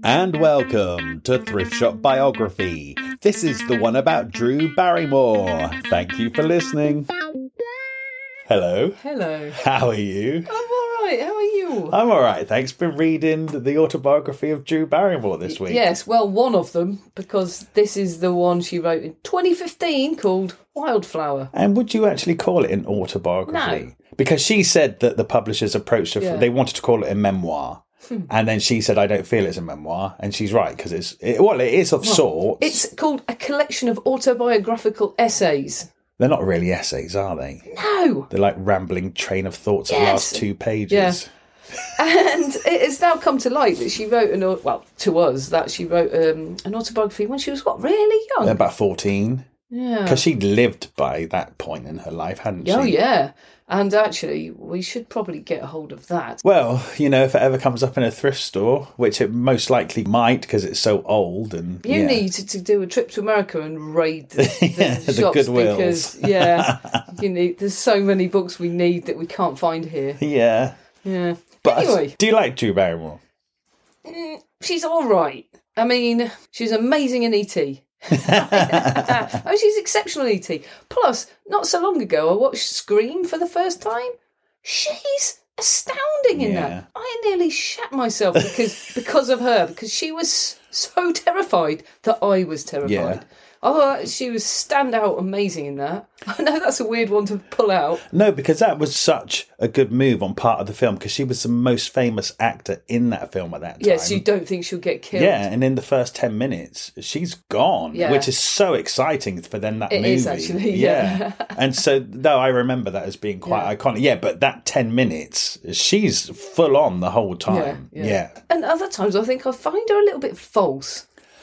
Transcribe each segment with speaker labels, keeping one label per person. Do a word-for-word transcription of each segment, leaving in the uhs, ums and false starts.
Speaker 1: And welcome to Thrift Shop Biography. This is the one about Drew Barrymore. Thank you for listening. Hello.
Speaker 2: Hello.
Speaker 1: How are you?
Speaker 2: I'm all right. How are you?
Speaker 1: I'm all right, thanks. Been reading the autobiography of Drew Barrymore this week.
Speaker 2: Yes, well, one of them, because this is the one she wrote in twenty fifteen called Wildflower.
Speaker 1: And would you actually call it an autobiography?
Speaker 2: No.
Speaker 1: Because she said that the publishers approached her,
Speaker 2: Yeah.
Speaker 1: they wanted to call it a memoir.
Speaker 2: Hmm.
Speaker 1: And then she said, I don't feel it's a memoir. And she's right, because it's, it, well, it is of
Speaker 2: Well,
Speaker 1: sorts.
Speaker 2: It's called a collection of autobiographical essays.
Speaker 1: They're not really essays, are they?
Speaker 2: No.
Speaker 1: They're like rambling train of thoughts of the
Speaker 2: Yes.
Speaker 1: last two pages.
Speaker 2: Yeah. And it has now come to light that she wrote an, au- well, to us, that she wrote um, an autobiography when she was, what, really young?
Speaker 1: They're about fourteen.
Speaker 2: Yeah.
Speaker 1: Because she'd lived by that point in her life, hadn't she?
Speaker 2: Oh, yeah. And actually, we should probably get a hold of that.
Speaker 1: Well, you know, if it ever comes up in a thrift store, which it most likely might because it's so old and
Speaker 2: You
Speaker 1: yeah.
Speaker 2: need to, to do a trip to America and raid the, the,
Speaker 1: Yeah, the
Speaker 2: shops
Speaker 1: Goodwills.
Speaker 2: because, yeah, you need. There's so many books we need that we can't find here.
Speaker 1: Yeah.
Speaker 2: Yeah.
Speaker 1: But
Speaker 2: Anyway,
Speaker 1: do you like Drew Barrymore?
Speaker 2: mm, she's all right. I mean, she's amazing in E T Oh, she's exceptional in E T Plus, not so long ago, I watched Scream for the first time. She's astounding in
Speaker 1: Yeah.
Speaker 2: that. I nearly shat myself because because of her, because she was so terrified that I was terrified.
Speaker 1: Yeah.
Speaker 2: Oh, she was standout amazing in that. I know that's a weird one to pull out.
Speaker 1: No, because that was such a good move on part of the film because she was the most famous actor in that film at that time.
Speaker 2: Yes, you don't think she'll get killed.
Speaker 1: Yeah, and in the first ten minutes, she's gone,
Speaker 2: Yeah.
Speaker 1: which is so exciting for then that
Speaker 2: It
Speaker 1: movie.
Speaker 2: is actually, yeah.
Speaker 1: And so, though I remember that as being quite
Speaker 2: Yeah.
Speaker 1: iconic. Yeah, but that ten minutes, she's full on the whole time.
Speaker 2: Yeah,
Speaker 1: Yeah.
Speaker 2: yeah. And other times I think I find her a little bit false.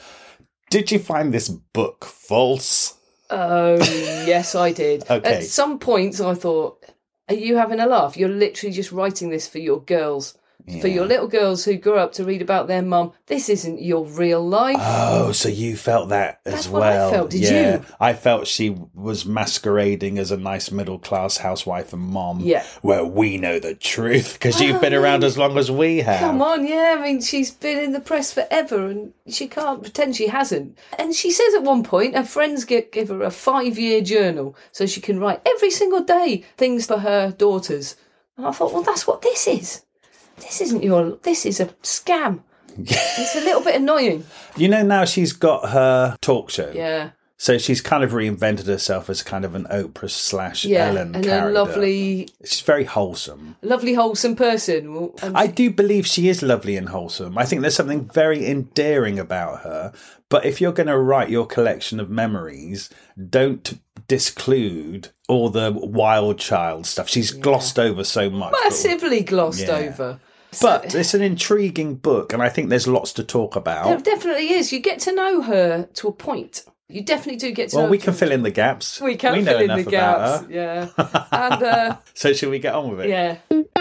Speaker 1: Did you find this book false?
Speaker 2: Oh, yes, I did.
Speaker 1: Okay.
Speaker 2: At some points I thought, are you having a laugh? You're literally just writing this for your girls. For
Speaker 1: Yeah.
Speaker 2: your little girls who grew up to read about their mum. This isn't your real life.
Speaker 1: Oh, so you felt that as
Speaker 2: That's what I
Speaker 1: well.
Speaker 2: felt. Did
Speaker 1: yeah.
Speaker 2: you?
Speaker 1: I felt she was masquerading as a nice middle class housewife and mom.
Speaker 2: Yeah.
Speaker 1: Well, we know the truth because you've
Speaker 2: Well,
Speaker 1: been
Speaker 2: I
Speaker 1: around
Speaker 2: mean,
Speaker 1: as long as we have.
Speaker 2: Come on, yeah. I mean, she's been in the press forever and she can't pretend she hasn't. And she says at one point her friends give, give her a five-year journal so she can write every single day things for her daughters. And I thought, well, that's what this is. This isn't your... This is a scam. It's a little bit annoying.
Speaker 1: You know, now she's got her talk show.
Speaker 2: Yeah.
Speaker 1: So she's kind of reinvented herself as kind of an Oprah slash
Speaker 2: Yeah.
Speaker 1: Ellen
Speaker 2: And
Speaker 1: character.
Speaker 2: a lovely,
Speaker 1: She's very wholesome.
Speaker 2: lovely, wholesome person. Well, and
Speaker 1: I do believe she is lovely and wholesome. I think there's something very endearing about her. But if you're going to write your collection of memories, don't disclude all the wild child stuff. She's glossed over so much. but-
Speaker 2: massively glossed
Speaker 1: Yeah.
Speaker 2: over.
Speaker 1: But it's an intriguing book, and I think there's lots to talk
Speaker 2: There
Speaker 1: about.
Speaker 2: definitely is. You get to know her to a point. You definitely do get to
Speaker 1: Well,
Speaker 2: know
Speaker 1: we
Speaker 2: her
Speaker 1: can
Speaker 2: to-
Speaker 1: fill in the gaps.
Speaker 2: We can
Speaker 1: know
Speaker 2: fill in
Speaker 1: enough
Speaker 2: the
Speaker 1: about
Speaker 2: gaps.
Speaker 1: her.
Speaker 2: Yeah. And, uh,
Speaker 1: So should we get on with it?
Speaker 2: yeah.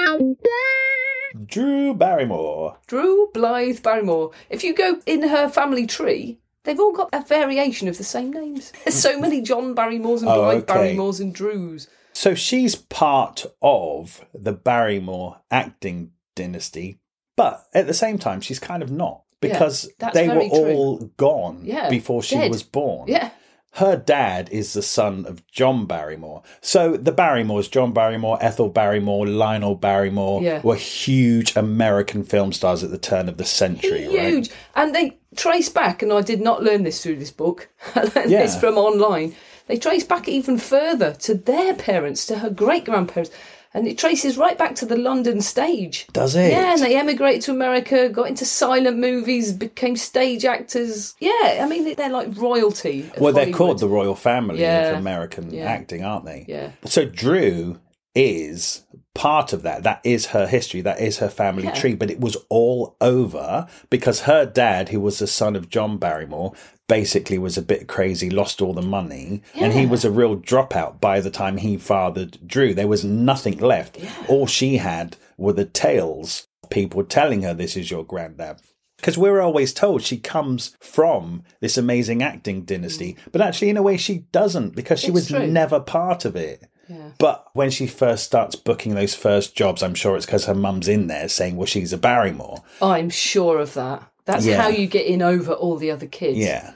Speaker 1: Drew Barrymore.
Speaker 2: Drew Blythe Barrymore. If you go in her family tree, they've all got a variation of the same names. There's so many John Barrymores and
Speaker 1: Oh,
Speaker 2: Blythe
Speaker 1: okay.
Speaker 2: Barrymores and Drews.
Speaker 1: So she's part of the Barrymore acting dynasty, but at the same time, she's kind of not because
Speaker 2: that's
Speaker 1: they were
Speaker 2: very true.
Speaker 1: all gone
Speaker 2: Yeah,
Speaker 1: before she
Speaker 2: dead.
Speaker 1: was born.
Speaker 2: Yeah.
Speaker 1: Her dad is the son of John Barrymore. So the Barrymores, John Barrymore, Ethel Barrymore, Lionel Barrymore,
Speaker 2: Yeah.
Speaker 1: were huge American film stars at the turn of the century, right?
Speaker 2: Huge. And they trace back, and I did not learn this through this book, I learned
Speaker 1: Yeah.
Speaker 2: this from online. They trace back even further to their parents, to her great-grandparents. And it traces right back to the London stage.
Speaker 1: Does it?
Speaker 2: Yeah, and they emigrated to America, got into silent movies, became stage actors. Yeah, I mean, they're like royalty. of
Speaker 1: Well, they're
Speaker 2: Hollywood.
Speaker 1: called the royal family
Speaker 2: Yeah.
Speaker 1: of American
Speaker 2: Yeah.
Speaker 1: acting, aren't they?
Speaker 2: Yeah.
Speaker 1: So Drew is part of that. That is her history. That is her family
Speaker 2: Yeah.
Speaker 1: tree. But it was all over because her dad, who was the son of John Barrymore, basically was a bit crazy, lost all the money, and he
Speaker 2: Yeah.
Speaker 1: was a real dropout by the time he fathered Drew. There was nothing left. All she had were the tales, people telling her this is your granddad. Because we're always told she comes from this amazing acting dynasty, but actually in a way she doesn't because she
Speaker 2: It's
Speaker 1: was
Speaker 2: true.
Speaker 1: never part of it.
Speaker 2: Yeah.
Speaker 1: But when she first starts booking those first jobs, I'm sure it's because her mum's in there saying, well, she's a Barrymore.
Speaker 2: I'm sure of that. That's
Speaker 1: Yeah.
Speaker 2: how you get in over all the other kids.
Speaker 1: Yeah.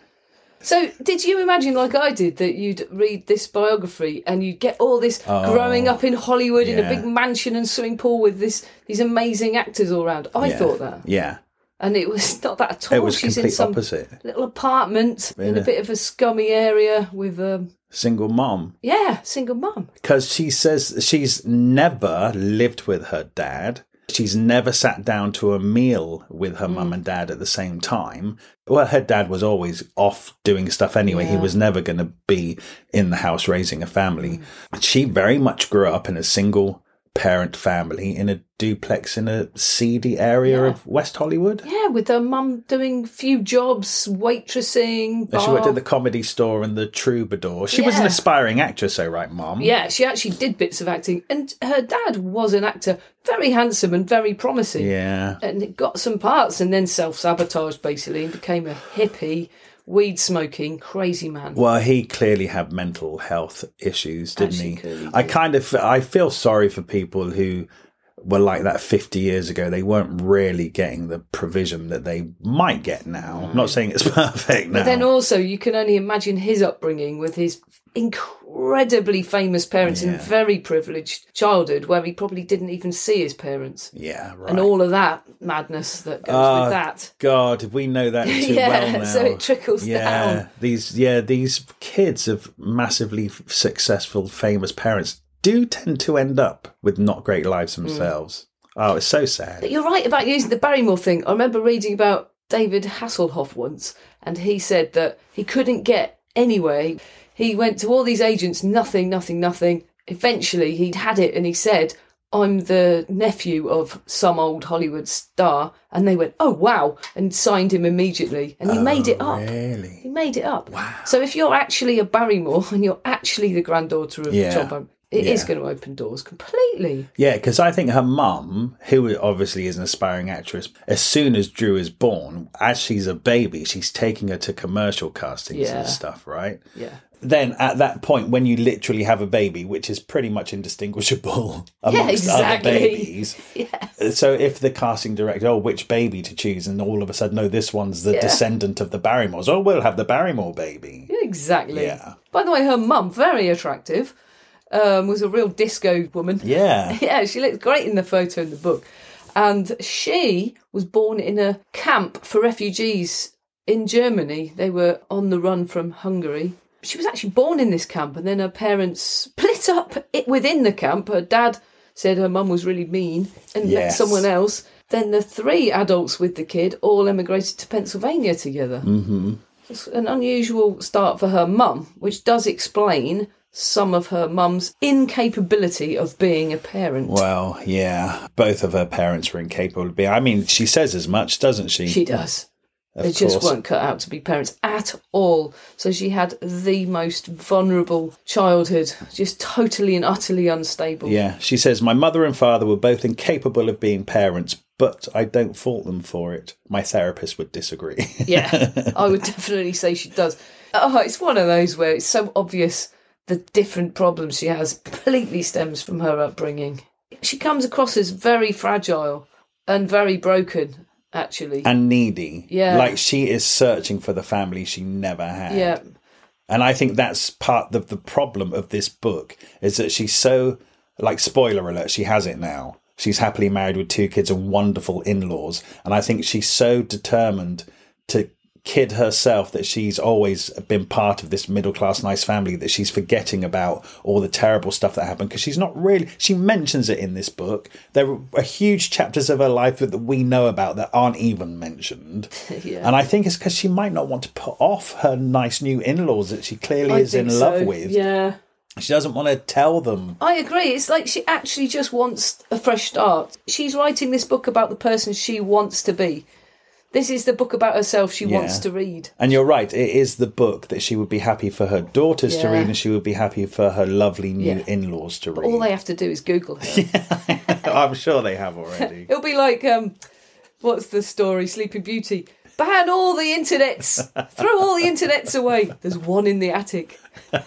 Speaker 2: So did you imagine, like I did, that you'd read this biography and you'd get all this
Speaker 1: Oh,
Speaker 2: growing up in Hollywood in a
Speaker 1: yeah.
Speaker 2: big mansion and swimming pool with this these amazing actors all around? I
Speaker 1: yeah.
Speaker 2: thought that.
Speaker 1: Yeah.
Speaker 2: And it was not that at all.
Speaker 1: It was
Speaker 2: She's in
Speaker 1: complete
Speaker 2: some
Speaker 1: opposite.
Speaker 2: little apartment in
Speaker 1: Yeah.
Speaker 2: a bit of a scummy area with, um,
Speaker 1: Single mom.
Speaker 2: yeah, single mum.
Speaker 1: Because she says she's never lived with her dad. She's never sat down to a meal with her mm. mum and dad at the same time. Well, her dad was always off doing stuff anyway. Yeah. He was never going to be in the house raising a family. Mm. She very much grew up in a single parent family in a duplex in a seedy area yeah. of West Hollywood.
Speaker 2: Yeah, with her mum doing a few jobs, waitressing. Bar.
Speaker 1: She worked at the Comedy Store and the Troubadour. She yeah. was an aspiring actress, though, right, Mum?
Speaker 2: Yeah, she actually did bits of acting. And her dad was an actor, very handsome and very promising.
Speaker 1: Yeah.
Speaker 2: And it got some parts and then self-sabotaged, basically, and became a hippie, weed-smoking, crazy man.
Speaker 1: Well, he clearly had mental health issues, didn't
Speaker 2: actually,
Speaker 1: he?
Speaker 2: Did.
Speaker 1: I kind of, I feel sorry for people who were like that fifty years ago. They weren't really getting the provision that they might get now. No. I'm not saying it's perfect now.
Speaker 2: But then also, you can only imagine his upbringing with his incredibly famous parents
Speaker 1: yeah.
Speaker 2: and very privileged childhood where he probably didn't even see his parents.
Speaker 1: Yeah, right.
Speaker 2: And all of that madness that goes
Speaker 1: oh,
Speaker 2: with that.
Speaker 1: God, we know that too
Speaker 2: yeah,
Speaker 1: well now.
Speaker 2: So it trickles
Speaker 1: yeah,
Speaker 2: down.
Speaker 1: These, yeah, these kids of massively successful, famous parents do tend to end up with not great lives themselves. Mm. Oh, it's so sad.
Speaker 2: But you're right about using the Barrymore thing. I remember reading about David Hasselhoff once, and he said that he couldn't get anywhere. He went to all these agents, nothing, nothing, nothing. Eventually, he'd had it, and he said, I'm the nephew of some old Hollywood star. And they went, oh, wow, and signed him immediately. And he
Speaker 1: oh,
Speaker 2: made it up.
Speaker 1: Really?
Speaker 2: He made it up.
Speaker 1: Wow.
Speaker 2: So if you're actually a Barrymore and you're actually the granddaughter of
Speaker 1: yeah.
Speaker 2: John Barrymore, it
Speaker 1: yeah.
Speaker 2: is going to open doors completely.
Speaker 1: Yeah, because I think her mum, who obviously is an aspiring actress, as soon as Drew is born, as she's a baby, she's taking her to commercial castings
Speaker 2: yeah.
Speaker 1: and stuff, right?
Speaker 2: Yeah.
Speaker 1: Then at that point, when you literally have a baby, which is pretty much indistinguishable amongst
Speaker 2: yeah, exactly.
Speaker 1: other babies.
Speaker 2: yeah.
Speaker 1: So if the casting director, oh, which baby to choose? And all of a sudden, no, this one's the yeah. descendant of the Barrymores. Oh, we'll have the Barrymore baby.
Speaker 2: Yeah, exactly.
Speaker 1: Yeah.
Speaker 2: By the way, her mum, very attractive. Um, was a real disco woman.
Speaker 1: Yeah.
Speaker 2: yeah, she looks great in the photo in the book. And she was born in a camp for refugees in Germany. They were on the run from Hungary. She was actually born in this camp, and then her parents split up it within the camp. Her dad said her mum was really mean and
Speaker 1: yes.
Speaker 2: met someone else. Then the three adults with the kid all emigrated to Pennsylvania together.
Speaker 1: Mm-hmm.
Speaker 2: It's an unusual start for her mum, which does explain some of her mum's incapability of being a parent.
Speaker 1: Well, yeah. Both of her parents were incapable of being... I mean, she says as much, doesn't she?
Speaker 2: She does.
Speaker 1: Of
Speaker 2: they
Speaker 1: course.
Speaker 2: just weren't cut out to be parents at all. So she had the most vulnerable childhood, just totally and utterly unstable.
Speaker 1: Yeah, she says, my mother and father were both incapable of being parents, but I don't fault them for it. My therapist would disagree.
Speaker 2: Yeah, I would definitely say she does. Oh, it's one of those where it's so obvious the different problems she has completely stems from her upbringing. She comes across as very fragile and very broken, actually.
Speaker 1: And needy.
Speaker 2: Yeah.
Speaker 1: Like she is searching for the family she never had.
Speaker 2: Yeah.
Speaker 1: And I think that's part of the problem of this book, is that she's so, like, spoiler alert, she has it now. She's happily married with two kids and wonderful in-laws. And I think she's so determined to kid herself that she's always been part of this middle-class nice family that she's forgetting about all the terrible stuff that happened, because she's not really... She mentions it in this book. There are huge chapters of her life that we know about that aren't even mentioned.
Speaker 2: Yeah.
Speaker 1: And I think it's because she might not want to put off her nice new in-laws that she clearly
Speaker 2: I
Speaker 1: is in
Speaker 2: think
Speaker 1: love
Speaker 2: so.
Speaker 1: with.
Speaker 2: Yeah.
Speaker 1: She doesn't want to tell them.
Speaker 2: I agree. It's like she actually just wants a fresh start. She's writing this book about the person she wants to be. This is the book about herself she
Speaker 1: Yeah.
Speaker 2: wants to read.
Speaker 1: And you're right, it is the book that she would be happy for her daughters to
Speaker 2: Yeah.
Speaker 1: read, and she would be happy for her lovely new
Speaker 2: Yeah.
Speaker 1: in-laws to
Speaker 2: But
Speaker 1: read.
Speaker 2: all they have to do is Google her.
Speaker 1: I'm sure they have already.
Speaker 2: It'll be like, um, what's the story? Sleeping Beauty. Ban all the internets. Throw all the internets away. There's one in the attic.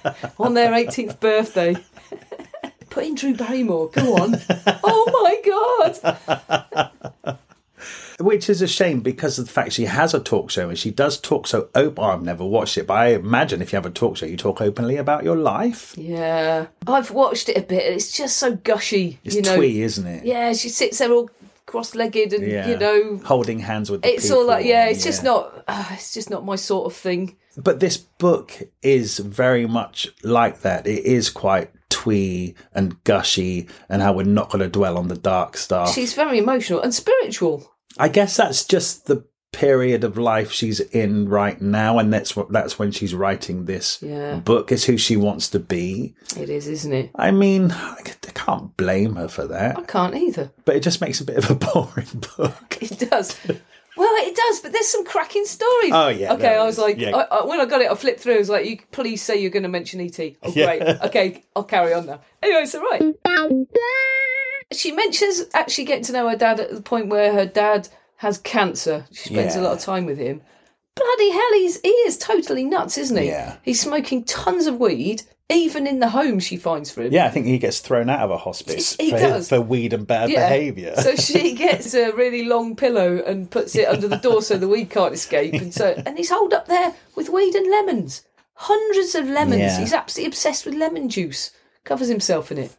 Speaker 2: On their eighteenth birthday. Put in Drew Barrymore. Go on. Oh my God.
Speaker 1: Which is a shame because of the fact she has a talk show and she does talk so open. I've never watched it, but I imagine if you have a talk show, you talk openly about your life.
Speaker 2: Yeah. I've watched it a bit. It's just so gushy.
Speaker 1: It's
Speaker 2: you know?
Speaker 1: twee, isn't it?
Speaker 2: Yeah, she sits there all cross-legged and,
Speaker 1: Yeah.
Speaker 2: you know...
Speaker 1: Holding hands with the
Speaker 2: It's
Speaker 1: people.
Speaker 2: all like, yeah, it's
Speaker 1: yeah.
Speaker 2: just not... Uh, it's just not my sort of thing.
Speaker 1: But this book is very much like that. It is quite twee and gushy, and how we're not going to dwell on the dark stuff.
Speaker 2: She's very emotional and spiritual.
Speaker 1: I guess that's just the period of life she's in right now, and that's what that's when she's writing this
Speaker 2: Yeah.
Speaker 1: book. Is who she wants to be.
Speaker 2: It is, isn't it?
Speaker 1: I mean, I can't blame her for that,
Speaker 2: I can't either.
Speaker 1: but it just makes a bit of a boring book.
Speaker 2: It does. Well, it does, but there's some cracking stories.
Speaker 1: Oh, yeah,
Speaker 2: Okay,
Speaker 1: there
Speaker 2: I was
Speaker 1: is.
Speaker 2: like,
Speaker 1: Yeah.
Speaker 2: I, I, when I got it, I flipped through. I was like, "You please say you're going to mention E T." Oh,
Speaker 1: Yeah.
Speaker 2: great. Okay, I'll carry on now. Anyway, it's all right. She mentions actually getting to know her dad at the point where her dad has cancer. She spends
Speaker 1: Yeah.
Speaker 2: a lot of time with him. Bloody hell, he's he is totally nuts, isn't he?
Speaker 1: Yeah.
Speaker 2: He's smoking tons of weed, even in the home she finds for him.
Speaker 1: Yeah, I think he gets thrown out of a hospice
Speaker 2: He
Speaker 1: for,
Speaker 2: does.
Speaker 1: for weed and bad behaviour.
Speaker 2: So she gets a really long pillow and puts it under the door so the weed can't escape. And so, and he's holed up there with weed and lemons. Hundreds of lemons.
Speaker 1: Yeah.
Speaker 2: He's absolutely obsessed with lemon juice. Covers himself in it.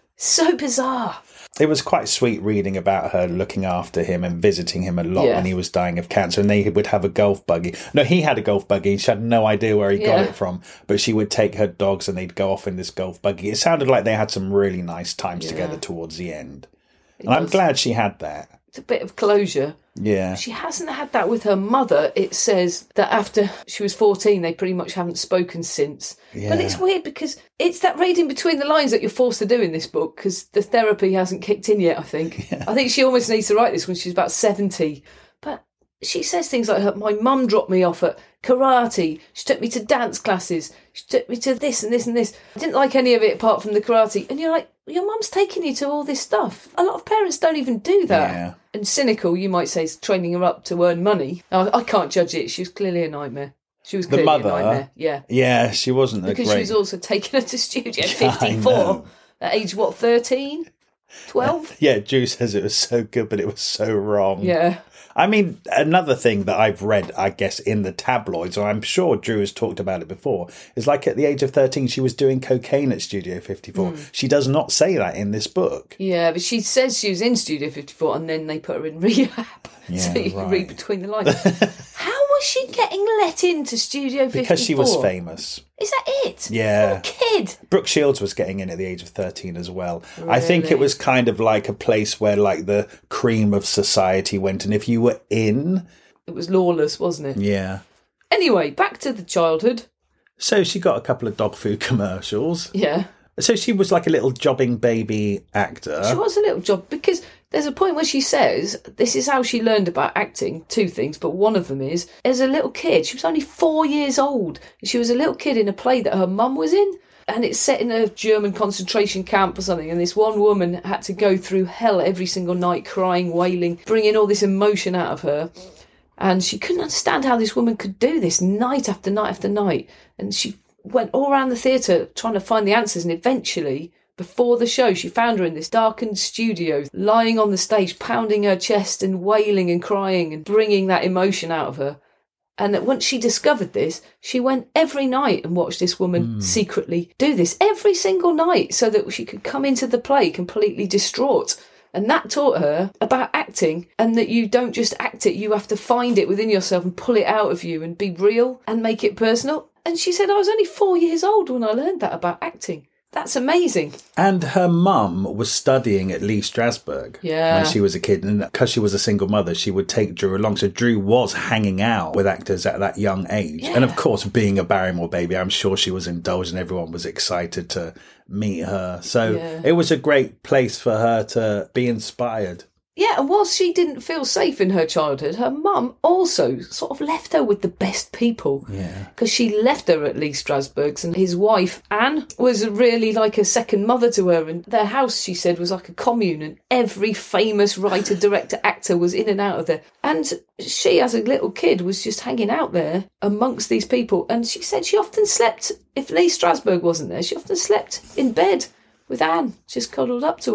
Speaker 2: So bizarre.
Speaker 1: It was quite sweet reading about her looking after him and visiting him a lot
Speaker 2: Yeah.
Speaker 1: when he was dying of cancer. And they would have a golf buggy. No, he had a golf buggy. She had no idea where he got
Speaker 2: Yeah.
Speaker 1: it from. But she would take her dogs and they'd go off in this golf buggy. It sounded like they had some really nice times
Speaker 2: Yeah.
Speaker 1: together towards the end.
Speaker 2: It
Speaker 1: And I'm
Speaker 2: does.
Speaker 1: glad she had that.
Speaker 2: It's a bit of closure.
Speaker 1: Yeah.
Speaker 2: She hasn't had that with her mother. It says that after she was fourteen, they pretty much haven't spoken since.
Speaker 1: Yeah.
Speaker 2: But it's weird because it's that reading between the lines that you're forced to do in this book because the therapy hasn't kicked in yet, I think. I think she almost needs to write this when she's about seventy. But she says things like, her, my mum dropped me off at karate. She took me to dance classes. She took me to this and this and this. I didn't like any of it apart from the karate. And you're like, your mum's taking you to all this stuff. A lot of parents don't even do that.
Speaker 1: Yeah.
Speaker 2: And cynical, you might say, is training her up to earn money. Now, I can't judge it. She was clearly a nightmare. She was
Speaker 1: The
Speaker 2: clearly
Speaker 1: mother?
Speaker 2: a nightmare. Yeah.
Speaker 1: Yeah, she wasn't a
Speaker 2: Because
Speaker 1: great...
Speaker 2: she was also taking her to Studio
Speaker 1: I
Speaker 2: fifty-four
Speaker 1: know.
Speaker 2: at age, what, thirteen? twelve?
Speaker 1: Yeah, Drew says it was so good, but it was so wrong.
Speaker 2: Yeah.
Speaker 1: I mean, another thing that I've read, I guess, in the tabloids, or I'm sure Drew has talked about it before, is like at the age of thirteen, she was doing cocaine at Studio fifty-four.
Speaker 2: Mm.
Speaker 1: She does not say that in this book.
Speaker 2: Yeah, but she says she was in Studio fifty-four and then they put her in rehab.
Speaker 1: Yeah,
Speaker 2: so you can
Speaker 1: right.
Speaker 2: read between the lines. How was she getting let into Studio fifty-four?
Speaker 1: Because she was famous.
Speaker 2: Is that it?
Speaker 1: Yeah.
Speaker 2: Little kid.
Speaker 1: Brooke Shields was getting in at the age of thirteen as well. I think it
Speaker 2: Really?
Speaker 1: was kind of like a place where like the cream of society went, and if you were in...
Speaker 2: It was lawless, wasn't it?
Speaker 1: Yeah.
Speaker 2: Anyway, back to the childhood.
Speaker 1: So she got a couple of dog food commercials.
Speaker 2: Yeah.
Speaker 1: So she was like a little jobbing baby actor.
Speaker 2: She was a little job because there's a point where she says this is how she learned about acting. Two things, but one of them is as a little kid, she was only four years old. She was a little kid in a play that her mum was in, and it's set in a German concentration camp or something. And this one woman had to go through hell every single night, crying, wailing, bringing all this emotion out of her. And she couldn't understand how this woman could do this night after night after night. And she went all around the theatre trying to find the answers, and eventually, before the show, she found her in this darkened studio, lying on the stage, pounding her chest and wailing and crying and bringing that emotion out of her. And that once she discovered this, she went every night and watched this woman
Speaker 1: Mm.
Speaker 2: secretly do this every single night so that she could come into the play completely distraught. And that taught her about acting, and that you don't just act it, you have to find it within yourself and pull it out of you and be real and make it personal. And she said, I was only four years old when I learned that about acting. That's amazing.
Speaker 1: And her mum was studying at Lee Strasberg
Speaker 2: Yeah.
Speaker 1: when she was a kid. And because she was a single mother, she would take Drew along. So Drew was hanging out with actors at that young age.
Speaker 2: Yeah.
Speaker 1: And of course, being a Barrymore baby, I'm sure she was indulged and everyone was excited to meet her. So
Speaker 2: Yeah.
Speaker 1: it was a great place for her to be inspired.
Speaker 2: Yeah, and whilst she didn't feel safe in her childhood, her mum also sort of left her with the best people.
Speaker 1: Yeah.
Speaker 2: Because she left her at Lee Strasberg's, and his wife, Anne, was really like a second mother to her. And their house, she said, was like a commune, and every famous writer, director, actor was in and out of there. And she, as a little kid, was just hanging out there amongst these people. And she said she often slept, if Lee Strasberg wasn't there, she often slept in bed with Anne, just cuddled up to her.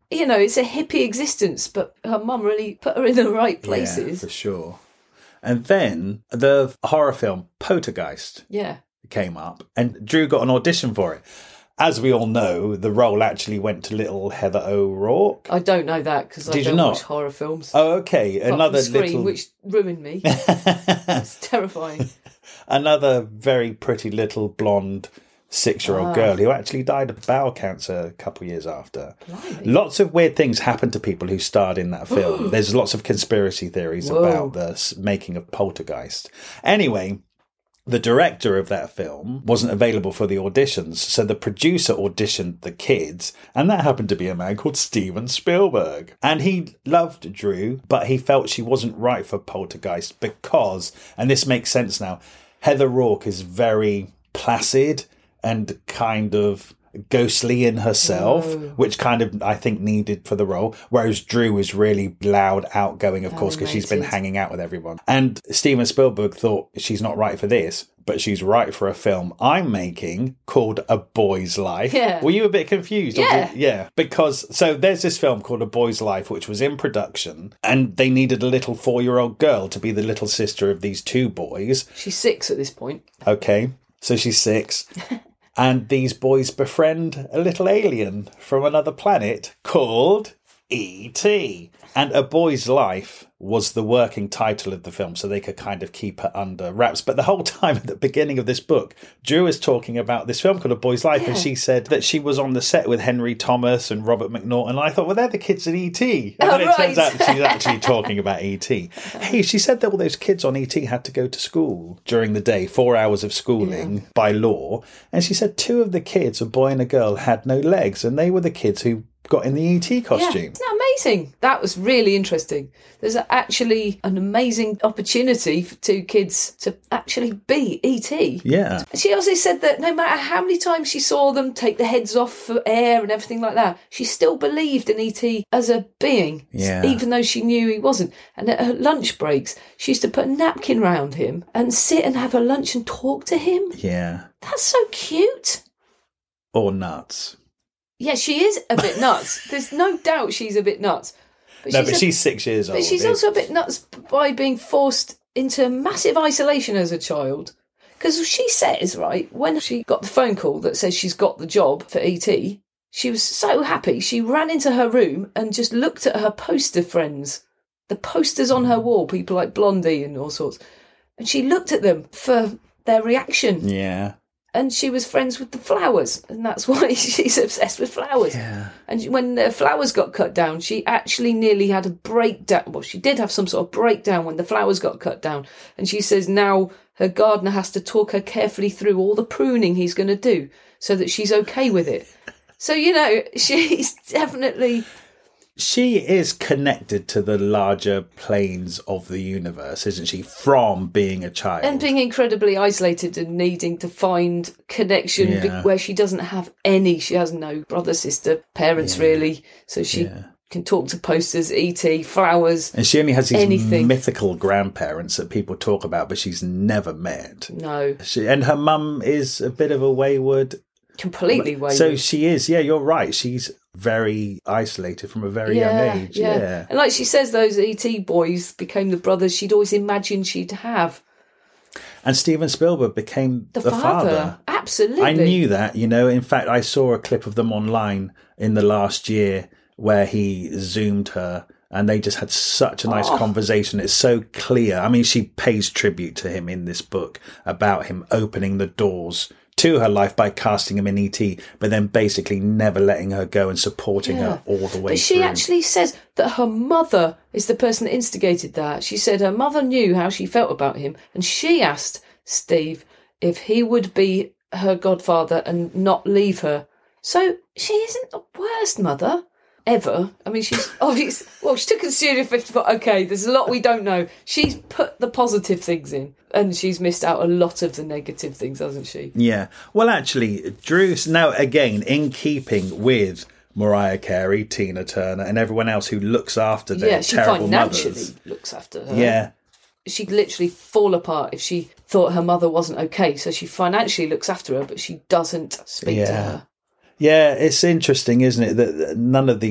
Speaker 2: you know, it's a hippie existence, but her mum really put her in the right places.
Speaker 1: Yeah, for sure. And then the horror film Poltergeist
Speaker 2: Yeah.
Speaker 1: came up, and Drew got an audition for it. As we all know, the role actually went to little Heather O'Rourke.
Speaker 2: I don't know that because I
Speaker 1: Did you
Speaker 2: don't
Speaker 1: not?
Speaker 2: watch horror films.
Speaker 1: Oh, okay.
Speaker 2: Apart
Speaker 1: Another
Speaker 2: from Scream,
Speaker 1: little,
Speaker 2: which ruined me. It's terrifying.
Speaker 1: another very pretty little blonde six-year-old
Speaker 2: Ah.
Speaker 1: girl who actually died of bowel cancer a couple of years after.
Speaker 2: Blimey.
Speaker 1: Lots of weird things happened to people who starred in that film. There's lots of conspiracy theories
Speaker 2: Whoa.
Speaker 1: about the s- making of Poltergeist. Anyway, the director of that film wasn't available for the auditions, so the producer auditioned the kids, and that happened to be a man called Steven Spielberg. And he loved Drew, but he felt she wasn't right for Poltergeist because, and this makes sense now, Heather Rourke is very placid and kind of ghostly in herself,
Speaker 2: Whoa.
Speaker 1: which kind of I think needed for the role, whereas Drew is really loud, outgoing, of course, because she's been
Speaker 2: Animated.
Speaker 1: hanging out with everyone. And Steven Spielberg thought she's not right for this, but she's right for a film I'm making called A Boy's Life.
Speaker 2: Yeah.
Speaker 1: Were you a bit confused? Or
Speaker 2: Yeah.
Speaker 1: did- yeah. Because, so there's this film called A Boy's Life, which was in production, and they needed a little four-year-old girl to be the little sister of these two boys.
Speaker 2: She's six at this point.
Speaker 1: Okay, so she's six. And these boys befriend a little alien from another planet called E T. And A Boy's Life was the working title of the film, so they could kind of keep it under wraps. But the whole time at the beginning of this book, Drew is talking about this film called A Boy's Life,
Speaker 2: Yeah.
Speaker 1: and she said that she was on the set with Henry Thomas and Robert McNaughton. And I thought, well, they're the kids in E T. And
Speaker 2: Oh,
Speaker 1: then it turns
Speaker 2: right.
Speaker 1: out she's actually talking about E T. Hey, she said that all those kids on E T had to go to school during the day, four hours of schooling by law. And she said two of the kids, a boy and a girl, had no legs, and they were the kids who got in the E T costume.
Speaker 2: Yeah, isn't that amazing? That was really interesting. There's actually an amazing opportunity for two kids to actually be E T.
Speaker 1: Yeah.
Speaker 2: She also said that no matter how many times she saw them take the heads off for air and everything like that, she still believed in E T as a being,
Speaker 1: Yeah.
Speaker 2: even though she knew he wasn't. And at her lunch breaks, she used to put a napkin round him and sit and have a lunch and talk to him.
Speaker 1: Yeah.
Speaker 2: That's so cute.
Speaker 1: Or nuts.
Speaker 2: Yeah, she is a bit nuts. There's no doubt she's a bit nuts. But
Speaker 1: No,
Speaker 2: she's
Speaker 1: but
Speaker 2: a-
Speaker 1: she's six years old.
Speaker 2: But she's
Speaker 1: It-
Speaker 2: also a bit nuts by being forced into massive isolation as a child. Because she says, right, when she got the phone call that says she's got the job for E T, she was so happy. She ran into her room and just looked at her poster friends, the posters on her wall, people like Blondie and all sorts. And she looked at them for their reaction.
Speaker 1: Yeah.
Speaker 2: And she was friends with the flowers, and that's why she's obsessed with flowers.
Speaker 1: Yeah.
Speaker 2: And when the flowers got cut down, she actually nearly had a breakdown. Well, she did have some sort of breakdown when the flowers got cut down. And she says now her gardener has to talk her carefully through all the pruning he's going to do so that she's okay with it. So, you know, she's definitely...
Speaker 1: She is connected to the larger planes of the universe, isn't she? From being a child.
Speaker 2: And being incredibly isolated and needing to find connection
Speaker 1: Yeah.
Speaker 2: be- where she doesn't have any. She has no brother, sister, parents,
Speaker 1: Yeah.
Speaker 2: really. So she
Speaker 1: Yeah.
Speaker 2: can talk to posters, E T, flowers.
Speaker 1: And she only has these
Speaker 2: anything.
Speaker 1: mythical grandparents that people talk about, but she's never met.
Speaker 2: No,
Speaker 1: She, and her mum is a bit of a wayward.
Speaker 2: completely wayward.
Speaker 1: So she is, yeah, you're right. She's very isolated from a very young age. Yeah.
Speaker 2: And like she says, those E T boys became the brothers she'd always imagined she'd have.
Speaker 1: And Steven Spielberg became
Speaker 2: The,
Speaker 1: the,
Speaker 2: father. Absolutely.
Speaker 1: I knew that, you know. In fact, I saw a clip of them online in the last year where he zoomed her and they just had such a nice
Speaker 2: Oh.
Speaker 1: conversation. It's so clear. I mean, she pays tribute to him in this book about him opening the doors to her life by casting him in E T, but then basically never letting her go and supporting her all the way
Speaker 2: But she
Speaker 1: through.
Speaker 2: actually says that her mother is the person that instigated that. She said her mother knew how she felt about him, and she asked Steve if he would be her godfather and not leave her. So she isn't the worst mother ever. I mean, she's obviously, well, she took a Studio fifty-four. Okay, there's a lot we don't know. She's put the positive things in, and she's missed out a lot of the negative things, hasn't she?
Speaker 1: Yeah. Well, actually, Drew's now, again, in keeping with Mariah Carey, Tina Turner, and everyone else who looks after their
Speaker 2: Yeah, she
Speaker 1: terrible
Speaker 2: financially
Speaker 1: mothers.
Speaker 2: looks after her.
Speaker 1: Yeah.
Speaker 2: She'd literally fall apart if she thought her mother wasn't okay. So she financially looks after her, but she doesn't speak to
Speaker 1: Yeah.
Speaker 2: her.
Speaker 1: Yeah, it's interesting, isn't it, that none of these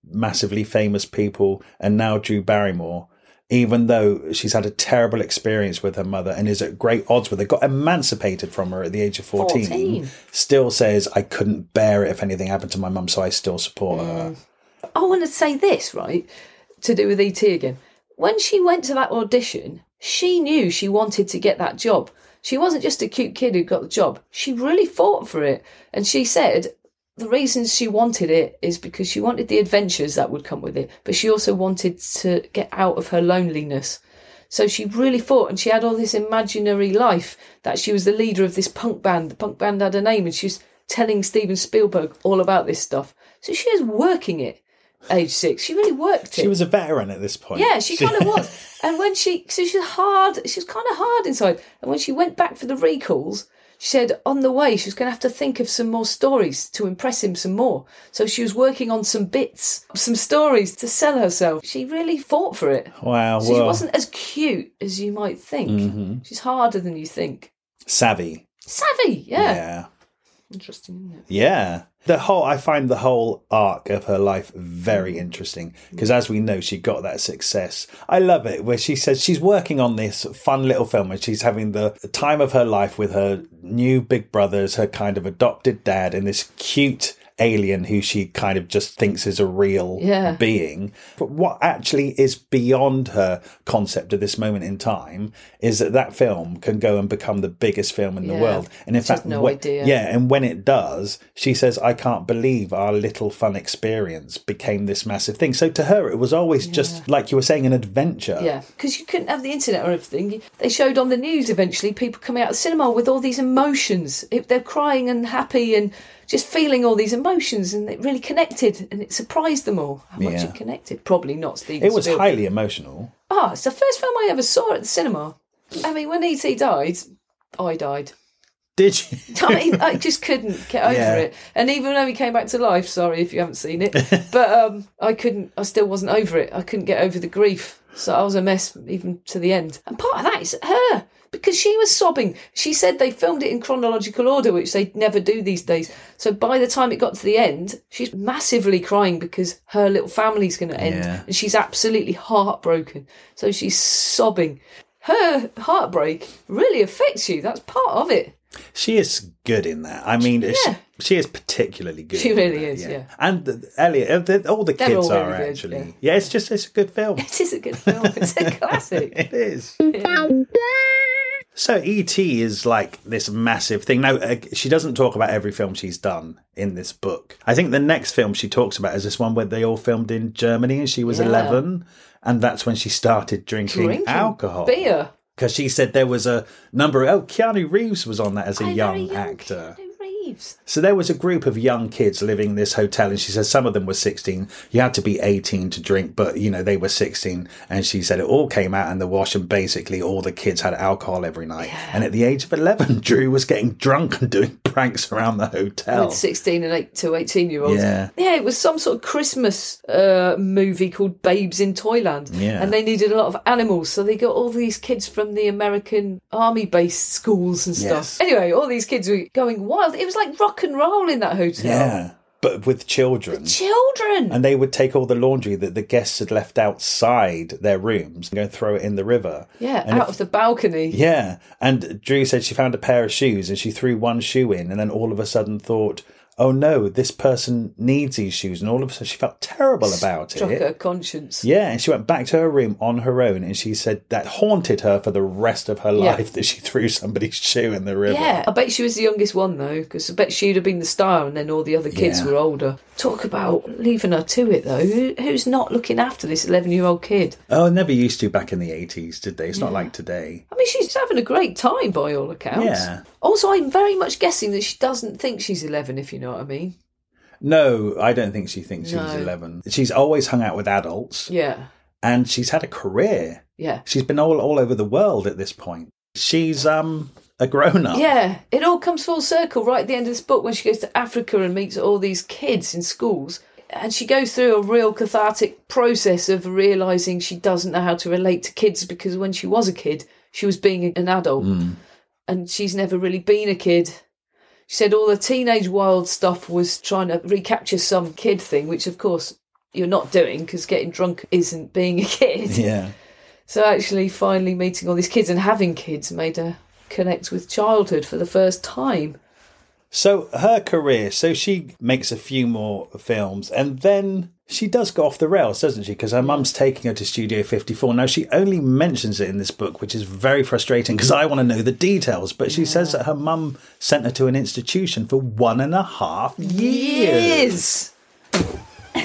Speaker 1: massively famous people, and now Drew Barrymore, even though she's had a terrible experience with her mother and is at great odds with her, got emancipated from her at the age of fourteen, fourteen. Still says, I couldn't bear it if anything happened to my mum, so I still support mm. her.
Speaker 2: I want to say this, right, to do with E T again. When she went to that audition, she knew she wanted to get that job. She wasn't just a cute kid who got the job. She really fought for it. And she said the reasons she wanted it is because she wanted the adventures that would come with it, but she also wanted to get out of her loneliness. So she really fought, and she had all this imaginary life that she was the leader of this punk band. The punk band had a name, and she was telling Steven Spielberg all about this stuff. So she was working it. Age six, she really worked it.
Speaker 1: She was a veteran at this point.
Speaker 2: Yeah, she kind of was. And when she, so she was hard, she was kind of hard inside. And when she went back for the recalls, she said on the way she was going to have to think of some more stories to impress him some more. So she was working on some bits, some stories to sell herself. She really fought for it.
Speaker 1: Wow.
Speaker 2: So
Speaker 1: well,
Speaker 2: she wasn't as cute as you might think. Mm-hmm. She's harder than you think.
Speaker 1: Savvy.
Speaker 2: Savvy, yeah.
Speaker 1: Yeah.
Speaker 2: Interesting, isn't it?
Speaker 1: Yeah. The whole, I find the whole arc of her life very interesting because, as we know, she got that success. I love it where she says she's working on this fun little film and she's having the time of her life with her new big brothers, her kind of adopted dad, and this cute alien who she kind of just thinks is a real
Speaker 2: yeah.
Speaker 1: being. But what actually is beyond her concept at this moment in time is that that film can go and become the biggest film in
Speaker 2: yeah.
Speaker 1: the world. And in
Speaker 2: she
Speaker 1: fact,
Speaker 2: no
Speaker 1: when,
Speaker 2: idea.
Speaker 1: yeah, and when it does, she says, I can't believe our little fun experience became this massive thing. So to her, it was always yeah. just, like you were saying, an adventure.
Speaker 2: Yeah, because you couldn't have the internet or everything. They showed on the news eventually people coming out of the cinema with all these emotions. If they're crying and happy and just feeling all these emotions, and it really connected, and it surprised them all how much
Speaker 1: yeah.
Speaker 2: it connected. Probably not Steven
Speaker 1: It was
Speaker 2: Spielberg.
Speaker 1: highly emotional.
Speaker 2: Ah, oh, it's the first film I ever saw at the cinema. I mean, when E T died, I died.
Speaker 1: Did you?
Speaker 2: I mean, I just couldn't get over
Speaker 1: yeah.
Speaker 2: it. And even though he came back to life, sorry if you haven't seen it, but um, I couldn't, I still wasn't over it. I couldn't get over the grief. So I was a mess even to the end. And part of that is her. Because she was sobbing. She said they filmed it in chronological order, which they never do these days. So by the time it got to the end, she's massively crying because her little family's going to end.
Speaker 1: Yeah.
Speaker 2: And she's absolutely heartbroken. So she's sobbing. Her heartbreak really affects you. That's part of it.
Speaker 1: She is good in that. I mean,
Speaker 2: yeah.
Speaker 1: she, she is particularly good.
Speaker 2: She
Speaker 1: in
Speaker 2: really
Speaker 1: that,
Speaker 2: is, yeah. yeah.
Speaker 1: And uh, Elliot, uh, all the
Speaker 2: They're
Speaker 1: kids
Speaker 2: all
Speaker 1: are
Speaker 2: really good,
Speaker 1: actually.
Speaker 2: yeah.
Speaker 1: yeah, it's just, it's a good film.
Speaker 2: It is a good film. It's a classic.
Speaker 1: It is.
Speaker 2: Yeah.
Speaker 1: So E T is like this massive thing. Now, uh, she doesn't talk about every film she's done in this book. I think the next film she talks about is this one where they all filmed in Germany and she was yeah. eleven. And that's when she started drinking, drinking alcohol.
Speaker 2: Beer.
Speaker 1: Because she said there was a number of... Oh, Keanu Reeves was on that as a
Speaker 2: I
Speaker 1: young,
Speaker 2: young
Speaker 1: actor.
Speaker 2: Keanu Reeves.
Speaker 1: So there was a group of young kids living in this hotel, and she said some of them were sixteen. You had to be eighteen to drink, but, you know, they were sixteen. And she said it all came out in the wash, and basically all the kids had alcohol every night. Yeah. And at the age of eleven, Drew was getting drunk and doing pranks around the hotel.
Speaker 2: With sixteen and eight to eighteen-year-olds.
Speaker 1: Yeah.
Speaker 2: Yeah, it was some sort of Christmas uh, movie called Babes in Toyland.
Speaker 1: Yeah.
Speaker 2: And they needed a lot of animals, so they got all these kids from the American army-based schools and stuff.
Speaker 1: Yes.
Speaker 2: Anyway, all these kids were going wild. It was like rock and roll in that hotel.
Speaker 1: Yeah. But with children.
Speaker 2: With children.
Speaker 1: And they would take all the laundry that the guests had left outside their rooms and go and throw it in the river.
Speaker 2: Yeah,
Speaker 1: and
Speaker 2: out if, of the balcony.
Speaker 1: Yeah. And Drew said she found a pair of shoes and she threw one shoe in and then all of a sudden thought, oh no, this person needs these shoes. And all of a sudden she felt terrible about
Speaker 2: Struck
Speaker 1: it.
Speaker 2: her conscience.
Speaker 1: Yeah, and she went back to her room on her own and she said that haunted her for the rest of her
Speaker 2: Yeah.
Speaker 1: life that she threw somebody's shoe in the river.
Speaker 2: Yeah, I bet she was the youngest one though, because I bet she'd have been the star and then all the other kids
Speaker 1: Yeah.
Speaker 2: were older. Talk about leaving her to it though. Who, who's not looking after this eleven-year-old kid?
Speaker 1: Oh, never used to back in the eighties, did they? It's not
Speaker 2: Yeah.
Speaker 1: like today.
Speaker 2: I mean, she's having a great time by all accounts.
Speaker 1: Yeah.
Speaker 2: Also, I'm very much guessing that she doesn't think she's eleven, if you know what I mean.
Speaker 1: No, I don't think she thinks she's
Speaker 2: No.
Speaker 1: eleven. She's always hung out with adults.
Speaker 2: Yeah,
Speaker 1: And she's had a career.
Speaker 2: yeah.
Speaker 1: She's been all, all over the world at this point. She's um a grown-up.
Speaker 2: Yeah, it all comes full circle right at the end of this book when she goes to Africa and meets all these kids in schools. And she goes through a real cathartic process of realising she doesn't know how to relate to kids because when she was a kid, she was being an adult.
Speaker 1: Mm.
Speaker 2: And she's never really been a kid. She said all the teenage wild stuff was trying to recapture some kid thing, which of course you're not doing, because getting drunk isn't being a kid.
Speaker 1: Yeah.
Speaker 2: So actually finally meeting all these kids and having kids made her connect with childhood for the first time.
Speaker 1: So her career, so she makes a few more films and then she does go off the rails, doesn't she? Because her mum's taking her to Studio fifty-four. Now, she only mentions it in this book, which is very frustrating because I want to know the details. But she yeah. says that her mum sent her to an institution for one and a half years.
Speaker 2: Years!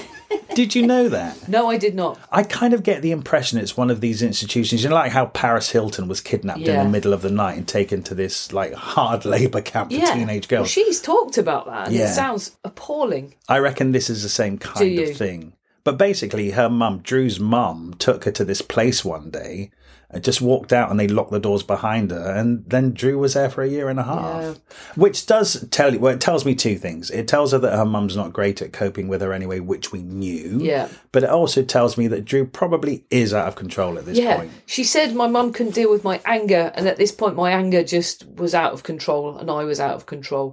Speaker 1: Did you know that?
Speaker 2: No, I did not.
Speaker 1: I kind of get the impression it's one of these institutions. You know, like how Paris Hilton was kidnapped yeah. in the middle of the night and taken to this like hard labour camp for
Speaker 2: yeah.
Speaker 1: teenage girls.
Speaker 2: Well, she's talked about that and yeah. it sounds appalling.
Speaker 1: I reckon this is the same kind of thing. But basically, her mum, Drew's mum, took her to this place one day and just walked out and they locked the doors behind her. And then Drew was there for a year and a half. Yeah. Which does tell you, well, it tells me two things. It tells her that her mum's not great at coping with her anyway, which we knew.
Speaker 2: Yeah.
Speaker 1: But it also tells me that Drew probably is out of control at this
Speaker 2: yeah.
Speaker 1: point.
Speaker 2: She said my mum couldn't deal with my anger. And at this point, my anger just was out of control and I was out of control.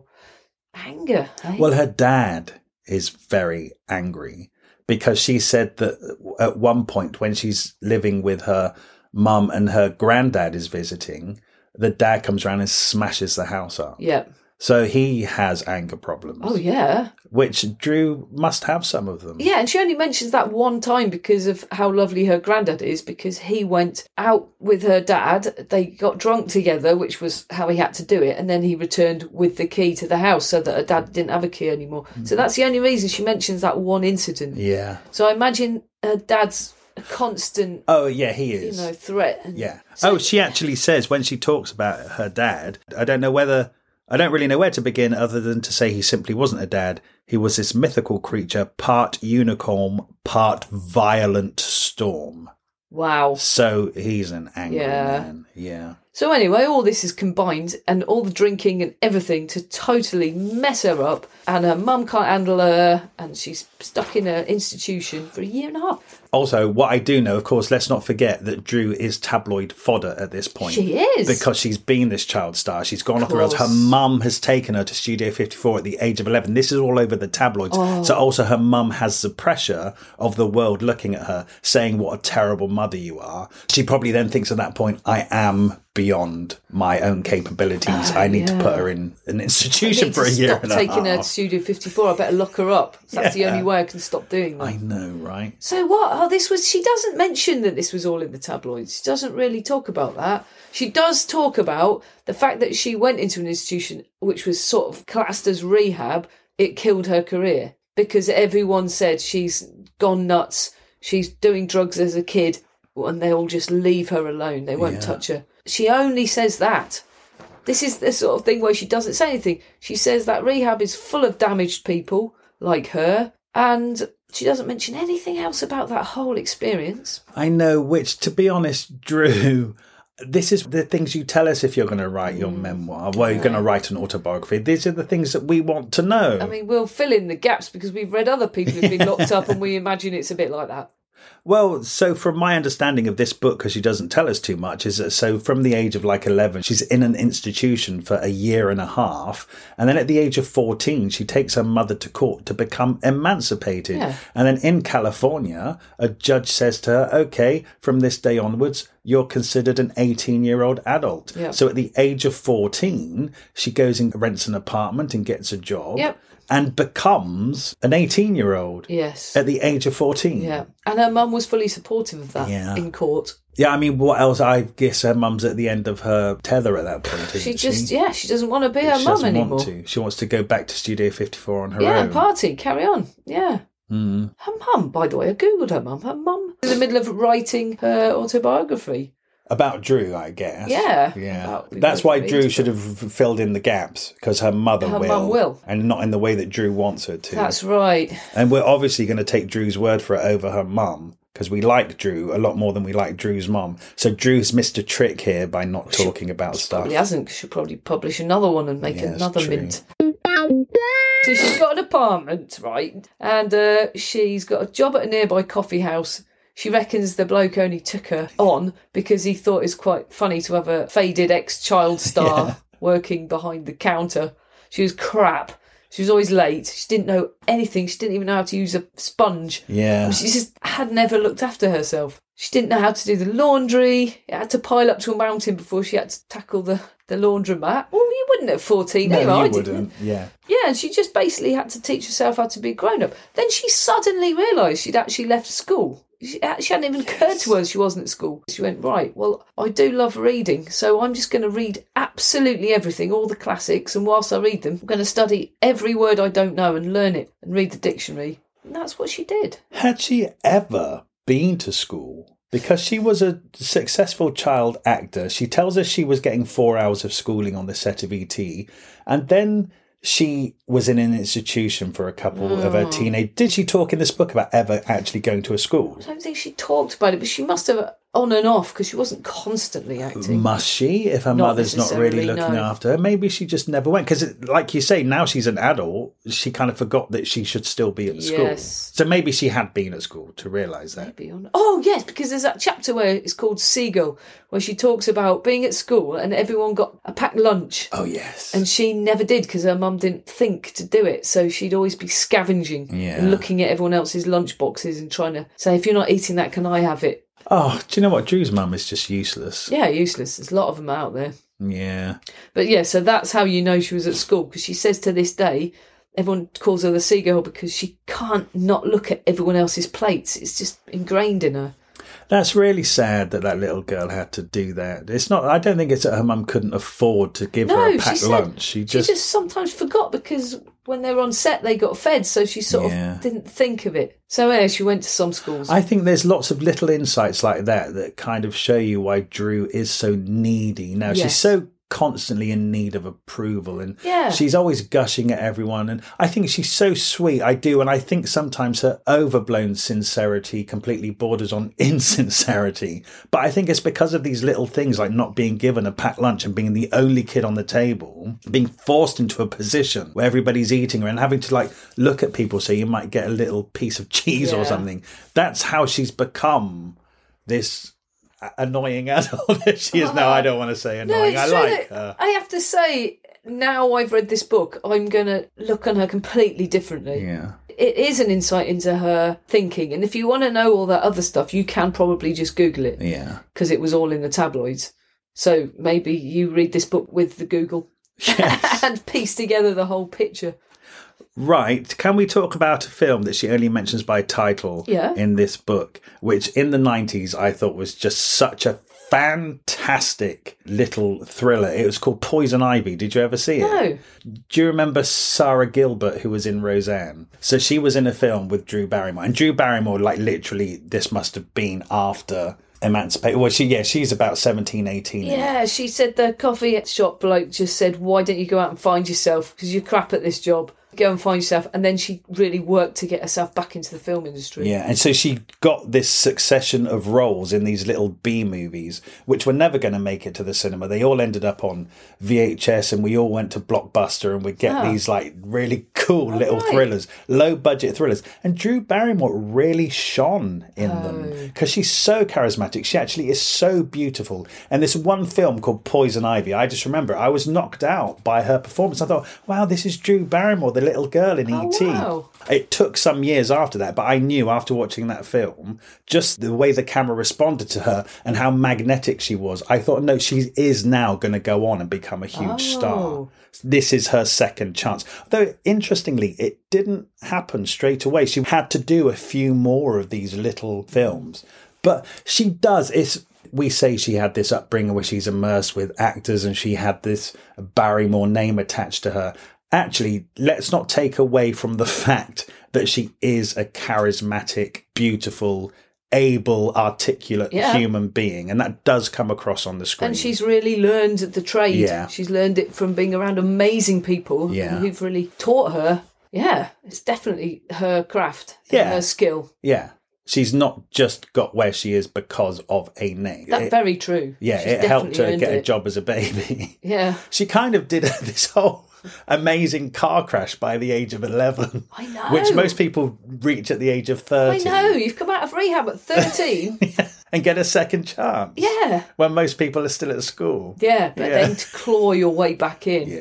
Speaker 2: Anger. Eh?
Speaker 1: Well, her dad is very angry because she said that at one point when she's living with her mum and her granddad is visiting, the dad comes around and smashes the house up.
Speaker 2: Yeah.
Speaker 1: So he has anger problems.
Speaker 2: Oh, yeah.
Speaker 1: Which Drew must have some of them.
Speaker 2: Yeah, and she only mentions that one time because of how lovely her granddad is, because he went out with her dad, they got drunk together, which was how he had to do it, and then he returned with the key to the house so that her dad didn't have a key anymore. Mm-hmm. So that's the only reason she mentions that one incident.
Speaker 1: Yeah.
Speaker 2: So I imagine her dad's a constant...
Speaker 1: Oh, yeah, he is.
Speaker 2: You know, threat. And
Speaker 1: yeah.
Speaker 2: so,
Speaker 1: oh, she actually says when she talks about her dad, I don't know whether... I don't really know where to begin other than to say he simply wasn't a dad. He was this mythical creature, part unicorn, part violent storm.
Speaker 2: Wow.
Speaker 1: So he's an angry
Speaker 2: yeah.
Speaker 1: man. Yeah.
Speaker 2: So anyway, all this is combined and all the drinking and everything to totally mess her up, and her mum can't handle her and she's stuck in an institution for a year and a half. Also,
Speaker 1: what I do know, of course, let's not forget that Drew is tabloid fodder at this point.
Speaker 2: She is.
Speaker 1: Because she's been this child star. She's gone off the rails. Her mum has taken her to Studio fifty-four at the age of eleven. This is all over the tabloids.
Speaker 2: Oh.
Speaker 1: So also her mum has the pressure of the world looking at her, saying what a terrible mother you are. She probably then thinks at that point, I am beyond my own capabilities. Uh, I need yeah. to put her in an institution for a year and a half.
Speaker 2: Taking her to Studio fifty-four. I better lock her up. That's yeah. the only way I can stop doing that.
Speaker 1: I know, right?
Speaker 2: So what? Oh, this was. She doesn't mention that this was all in the tabloids. She doesn't really talk about that. She does talk about the fact that she went into an institution which was sort of classed as rehab. It killed her career because everyone said she's gone nuts. She's doing drugs as a kid, and they'll just leave her alone. They won't yeah. touch her. She only says that. This is the sort of thing where she doesn't say anything. She says that rehab is full of damaged people like her, and she doesn't mention anything else about that whole experience.
Speaker 1: I know, which, to be honest, Drew, this is the things you tell us if you're going to write your mm. memoir, well, you're going to write an autobiography. These are the things that we want to know.
Speaker 2: I mean, we'll fill in the gaps because we've read other people who've been locked up and we imagine it's a bit like that.
Speaker 1: Well, so from my understanding of this book, because she doesn't tell us too much, is that so from the age of like eleven, she's in an institution for a year and a half. And then at the age of fourteen, she takes her mother to court to become emancipated.
Speaker 2: Yeah.
Speaker 1: And then in California, a judge says to her, OK, from this day onwards, you're considered an eighteen-year-old adult.
Speaker 2: Yep.
Speaker 1: So at the age of fourteen, she goes and rents an apartment and gets a job.
Speaker 2: Yep.
Speaker 1: And becomes an eighteen-year-old.
Speaker 2: Yes.
Speaker 1: At the age of fourteen.
Speaker 2: Yeah. And her mum was fully supportive of that yeah. in court.
Speaker 1: Yeah, I mean, what else? I guess her mum's at the end of her tether at that point, isn't
Speaker 2: she?
Speaker 1: She
Speaker 2: just, yeah, she doesn't want to be her
Speaker 1: she
Speaker 2: mum anymore.
Speaker 1: Want to. She wants to go back to Studio fifty-four on her
Speaker 2: yeah,
Speaker 1: own.
Speaker 2: Yeah, party, carry on. Yeah.
Speaker 1: Mm.
Speaker 2: Her mum, by the way, I googled her mum. Her mum in the middle of writing her autobiography.
Speaker 1: About Drew, I guess.
Speaker 2: Yeah.
Speaker 1: Yeah. That's why Drew should have filled in the gaps, because her mother
Speaker 2: her
Speaker 1: will.
Speaker 2: Mum will.
Speaker 1: And not in the way that Drew wants her to.
Speaker 2: That's right.
Speaker 1: And we're obviously going to take Drew's word for it over her mum, because we like Drew a lot more than we like Drew's mum. So Drew's missed a trick here by not
Speaker 2: she,
Speaker 1: talking about
Speaker 2: she
Speaker 1: stuff.
Speaker 2: Probably hasn't. She'll probably publish another one and make
Speaker 1: yeah,
Speaker 2: another mint. So she's got an apartment, right? And uh, she's got a job at a nearby coffee house. She reckons the bloke only took her on because he thought it was quite funny to have a faded ex-child star yeah. working behind the counter. She was crap. She was always late. She didn't know anything. She didn't even know how to use a sponge.
Speaker 1: Yeah.
Speaker 2: She just had never looked after herself. She didn't know how to do the laundry. It had to pile up to a mountain before she had to tackle the, the laundromat. Well, you wouldn't at fourteen.
Speaker 1: No,
Speaker 2: anyway,
Speaker 1: you
Speaker 2: I
Speaker 1: wouldn't.
Speaker 2: didn't.
Speaker 1: Yeah.
Speaker 2: Yeah, and she just basically had to teach herself how to be grown up. Then she suddenly realised she'd actually left school. She, she hadn't even occurred to her she wasn't at school. She went, right, well, I do love reading, so I'm just going to read absolutely everything, all the classics, and whilst I read them, I'm going to study every word I don't know and learn it and read the dictionary. And that's what she did.
Speaker 1: Had she ever been to school? Because she was a successful child actor. She tells us she was getting four hours of schooling on the set of E T, and then she was in an institution for a couple oh. of her teenage. Did she talk in this book about ever actually going to a school?
Speaker 2: I don't think she talked about it, but she must have on and off because she wasn't constantly acting.
Speaker 1: Must she? If her
Speaker 2: Not
Speaker 1: mother's not really looking
Speaker 2: no.
Speaker 1: after her, maybe she just never went. Because, like you say, now she's an adult. She kind of forgot that she should still be at school.
Speaker 2: Yes.
Speaker 1: So maybe she had been at school to realise that.
Speaker 2: Maybe on. Oh yes, because there's that chapter where it's called Seagull, where she talks about being at school and everyone got a packed lunch.
Speaker 1: Oh yes.
Speaker 2: And she never did because her mum didn't think to do it. So she'd always be scavenging
Speaker 1: yeah.
Speaker 2: and looking at everyone else's lunch boxes and trying to say, if you're not eating that, can I have it?
Speaker 1: Oh, do you know what? Drew's mum is just useless.
Speaker 2: Yeah, useless. There's a lot of them out there.
Speaker 1: Yeah.
Speaker 2: But yeah, so that's how you know she was at school, because she says to this day, everyone calls her the seagull because she can't not look at everyone else's plates. It's just ingrained in her.
Speaker 1: That's really sad that that little girl had to do that. It's not. I don't think it's that her mum couldn't afford to give
Speaker 2: no,
Speaker 1: her a packed
Speaker 2: she said,
Speaker 1: lunch. She just,
Speaker 2: she just sometimes forgot because when they were on set, they got fed, so she sort
Speaker 1: yeah.
Speaker 2: of didn't think of it. So yeah, she went to some schools.
Speaker 1: I think there's lots of little insights like that that kind of show you why Drew is so needy. Now,
Speaker 2: yes.
Speaker 1: she's so constantly in need of approval, and
Speaker 2: yeah.
Speaker 1: she's always gushing at everyone, and I think she's so sweet. I do, and I think sometimes her overblown sincerity completely borders on insincerity, but I think it's because of these little things like not being given a packed lunch and being the only kid on the table, being forced into a position where everybody's eating her and having to like look at people so you might get a little piece of cheese yeah. or something. That's how she's become this annoying adult that she is now. I don't want to say annoying.
Speaker 2: No,
Speaker 1: I like her.
Speaker 2: I have to say, now I've read this book, I'm going to look on her completely differently.
Speaker 1: Yeah.
Speaker 2: It is an insight into her thinking. And if you want to know all that other stuff, you can probably just Google it.
Speaker 1: Yeah.
Speaker 2: Because it was all in the tabloids. So maybe you read this book with the Google
Speaker 1: yes.
Speaker 2: and piece together the whole picture.
Speaker 1: Right. Can we talk about a film that she only mentions by title
Speaker 2: yeah.
Speaker 1: in this book, which in the nineties I thought was just such a fantastic little thriller. It was called Poison Ivy. Did you ever see it?
Speaker 2: No.
Speaker 1: Do you remember Sarah Gilbert, who was in Roseanne? So she was in a film with Drew Barrymore. And Drew Barrymore, like literally, this must have been after Emancipate. Well, she yeah, she's about seventeen, eighteen.
Speaker 2: Yeah, she said the coffee shop bloke just said, why don't you go out and find yourself? Because you're crap at this job. Go and find yourself. And then she really worked to get herself back into the film industry.
Speaker 1: Yeah, and so she got this succession of roles in these little B movies, which were never going to make it to the cinema. They all ended up on V H S, and we all went to Blockbuster, and we'd get oh. these like really cool oh, little right. thrillers, low budget thrillers. And Drew Barrymore really shone in oh. them because she's so charismatic. She actually is so beautiful. And this one film called Poison Ivy, I just remember I was knocked out by her performance. I thought, wow, this is Drew Barrymore, the little girl in
Speaker 2: oh,
Speaker 1: E T.
Speaker 2: Wow.
Speaker 1: It took some years after that, but I knew after watching that film, just the way the camera responded to her and how magnetic she was, I thought, no, she is now going to go on and become a huge
Speaker 2: oh.
Speaker 1: star. This is her second chance. Though, interestingly, it didn't happen straight away. She had to do a few more of these little films. But she does. It's We say she had this upbringing where she's immersed with actors and she had this Barrymore name attached to her. Actually, let's not take away from the fact that she is a charismatic, beautiful, able, articulate yeah. human being. And that does come across on the screen.
Speaker 2: And she's really learned the trade.
Speaker 1: Yeah.
Speaker 2: She's learned it from being around amazing people
Speaker 1: yeah.
Speaker 2: who've really taught her. Yeah, it's definitely her craft,
Speaker 1: yeah.
Speaker 2: her skill.
Speaker 1: Yeah. She's not just got where she is because of a name.
Speaker 2: That's
Speaker 1: it,
Speaker 2: very true.
Speaker 1: Yeah,
Speaker 2: She's
Speaker 1: it helped her get
Speaker 2: it.
Speaker 1: a job as a baby.
Speaker 2: Yeah.
Speaker 1: She kind of did this whole amazing car crash by the age of eleven.
Speaker 2: I know.
Speaker 1: Which most people reach at the age of thirty.
Speaker 2: I know. You've come out of rehab at thirteen.
Speaker 1: yeah, and get a second chance.
Speaker 2: Yeah.
Speaker 1: When most people are still at school.
Speaker 2: Yeah, but
Speaker 1: yeah.
Speaker 2: then to claw your way back in.
Speaker 1: Yeah.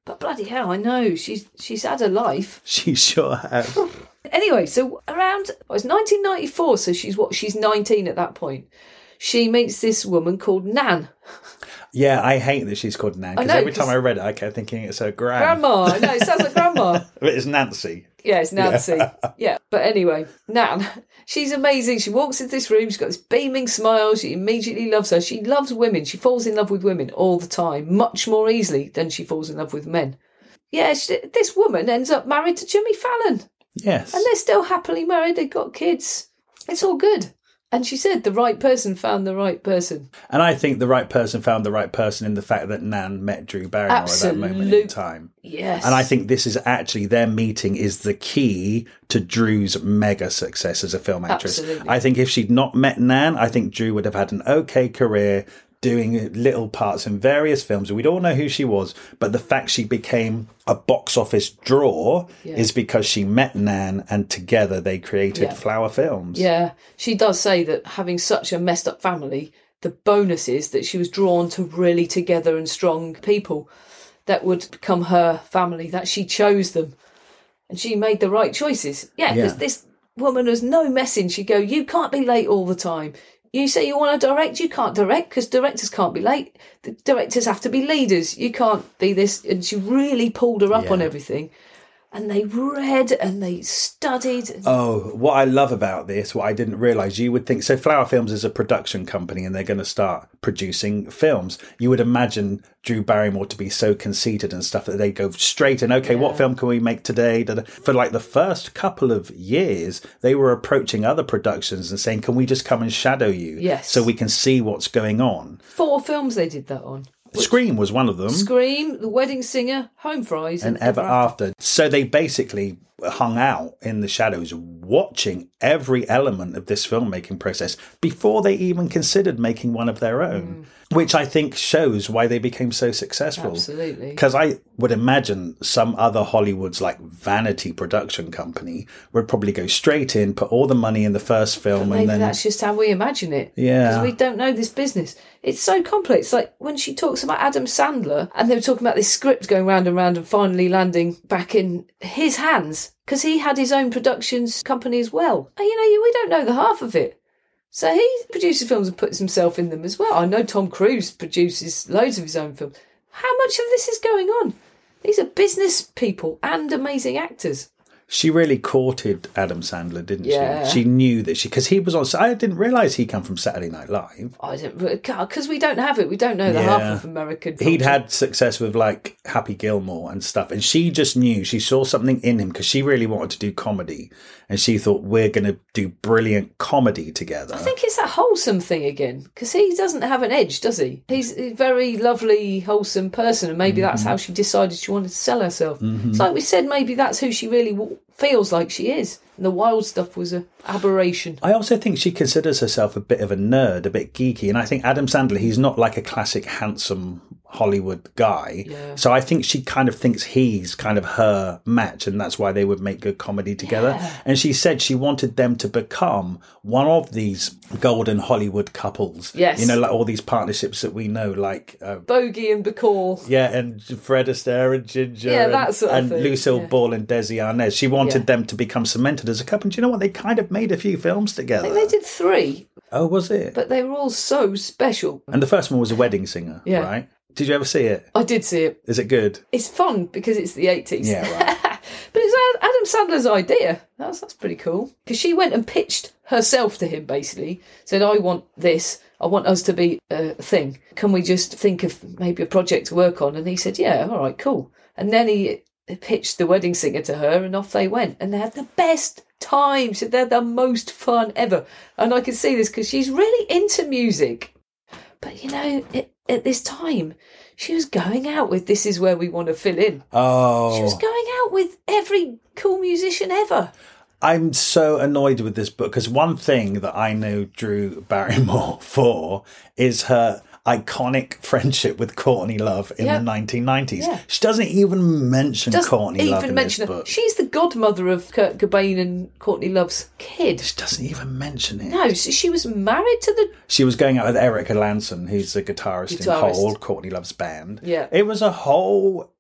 Speaker 2: But bloody hell, I know. She's she's had a life.
Speaker 1: She sure has.
Speaker 2: Anyway, so around, oh, it's nineteen ninety-four, so she's what? She's nineteen at that point. She meets this woman called Nan.
Speaker 1: Yeah, I hate that she's called Nan, because every time I read it, I kept thinking it's her gran.
Speaker 2: Grandma. I know, it sounds like grandma.
Speaker 1: But it's Nancy.
Speaker 2: Yeah, it's Nancy. Yeah. yeah. But anyway, Nan, she's amazing. She walks into this room. She's got this beaming smile. She immediately loves her. She loves women. She falls in love with women all the time, much more easily than she falls in love with men. Yeah, she, this woman ends up married to Jimmy Fallon.
Speaker 1: Yes.
Speaker 2: And they're still happily married. They've got kids. It's all good. And she said the right person found the right person.
Speaker 1: And I think the right person found the right person in the fact that Nan met Drew Barrymore
Speaker 2: Absolute.
Speaker 1: at that moment in time.
Speaker 2: Yes.
Speaker 1: And I think this is actually, their meeting is the key to Drew's mega success as a film actress.
Speaker 2: Absolutely.
Speaker 1: I think if she'd not met Nan, I think Drew would have had an okay career doing little parts in various films. We'd all know who she was, but the fact she became a box office draw yeah. is because she met Nan, and together they created yeah. Flower Films.
Speaker 2: Yeah, she does say that having such a messed up family, the bonus is that she was drawn to really together and strong people that would become her family, that she chose them. And she made the right choices. Yeah, because yeah. this woman was no messing. She'd go, you can't be late all the time. You say you want to direct, you can't direct because directors can't be late. The directors have to be leaders. You can't be this. And she really pulled her up yeah. on everything. And they read and they studied. And...
Speaker 1: Oh, what I love about this, what I didn't realise, you would think, so Flower Films is a production company and they're going to start producing films. You would imagine Drew Barrymore to be so conceited and stuff that they go straight in, okay, yeah. what film can we make today? For like the first couple of years, they were approaching other productions and saying, can we just come and shadow you?
Speaker 2: Yes.
Speaker 1: So we can see what's going on.
Speaker 2: Four films they did that on.
Speaker 1: Which, Scream was one of them.
Speaker 2: Scream, The Wedding Singer, Home Fries,
Speaker 1: and, and Ever, Ever After. After. So they basically hung out in the shadows watching every element of this filmmaking process before they even considered making one of their own, mm. which I think shows why they became so successful.
Speaker 2: Absolutely.
Speaker 1: Because I would imagine some other Hollywood's like vanity production company would probably go straight in, put all the money in the first film,
Speaker 2: but maybe
Speaker 1: and then
Speaker 2: that's just how we imagine it.
Speaker 1: Yeah.
Speaker 2: Because we don't know this business. It's so complex. Like when she talks about Adam Sandler and they were talking about this script going round and round and finally landing back in his hands because he had his own productions company as well. And, you know, we don't know the half of it. So he produces films and puts himself in them as well. I know Tom Cruise produces loads of his own films. How much of this is going on? These are business people and amazing actors.
Speaker 1: She really courted Adam Sandler, didn't
Speaker 2: yeah.
Speaker 1: she? She knew that she... Because he was on... I didn't realise he come from Saturday Night Live.
Speaker 2: I didn't... Because we don't have it. We don't know the yeah. half of American culture.
Speaker 1: He'd had success with, like, Happy Gilmore and stuff. And she just knew. She saw something in him because she really wanted to do comedy. And she thought, we're going to do brilliant comedy together.
Speaker 2: I think it's that wholesome thing again. Because he doesn't have an edge, does he? He's a very lovely, wholesome person. And maybe mm-hmm. that's how she decided she wanted to sell herself. Mm-hmm. It's like we said, maybe that's who she really... W- feels like she is. And the wild stuff was an aberration.
Speaker 1: I also think she considers herself a bit of a nerd, a bit geeky. And I think Adam Sandler, he's not like a classic handsome Hollywood guy.
Speaker 2: Yeah.
Speaker 1: So I think she kind of thinks he's kind of her match, and that's why they would make good comedy together.
Speaker 2: Yeah.
Speaker 1: And she said she wanted them to become one of these golden Hollywood couples.
Speaker 2: Yes.
Speaker 1: You know, like all these partnerships that we know, like... Uh,
Speaker 2: Bogey and Bacall.
Speaker 1: Yeah, and Fred Astaire and Ginger.
Speaker 2: Yeah,
Speaker 1: and,
Speaker 2: that sort of
Speaker 1: and
Speaker 2: thing.
Speaker 1: Lucille
Speaker 2: yeah.
Speaker 1: Ball and Desi Arnaz. She wanted yeah. them to become cemented as a couple. And do you know what? They kind of made a few films together.
Speaker 2: I think they did three.
Speaker 1: Oh, was it?
Speaker 2: But they were all so special.
Speaker 1: And the first one was A Wedding Singer,
Speaker 2: yeah.
Speaker 1: right? Did you ever see it?
Speaker 2: I did see it.
Speaker 1: Is it good?
Speaker 2: It's fun because it's the eighties.
Speaker 1: Yeah, right.
Speaker 2: But it's Adam Sandler's idea. That's, that's pretty cool. Because she went and pitched herself to him, basically. Said, I want this. I want us to be a thing. Can we just think of maybe a project to work on? And he said, yeah, all right, cool. And then he pitched The Wedding Singer to her and off they went. And they had the best time. She said they're the most fun ever. And I can see this because she's really into music. But, you know, it, at this time, she was going out with This Is Where We Want to Fill In.
Speaker 1: Oh.
Speaker 2: She was going out with every cool musician ever.
Speaker 1: I'm so annoyed with this book because one thing that I know Drew Barrymore for is her iconic friendship with Courtney Love in yep. the nineteen nineties. Yeah. She doesn't even mention
Speaker 2: doesn't
Speaker 1: Courtney
Speaker 2: even
Speaker 1: Love in
Speaker 2: mention
Speaker 1: this
Speaker 2: her.
Speaker 1: book.
Speaker 2: She's the godmother of Kurt Cobain and Courtney Love's kid.
Speaker 1: She doesn't even mention it.
Speaker 2: No, so she was married to the...
Speaker 1: She was going out with Erica Lanson, who's the guitarist,
Speaker 2: guitarist.
Speaker 1: in Hole, Courtney Love's band.
Speaker 2: Yeah.
Speaker 1: It was a whole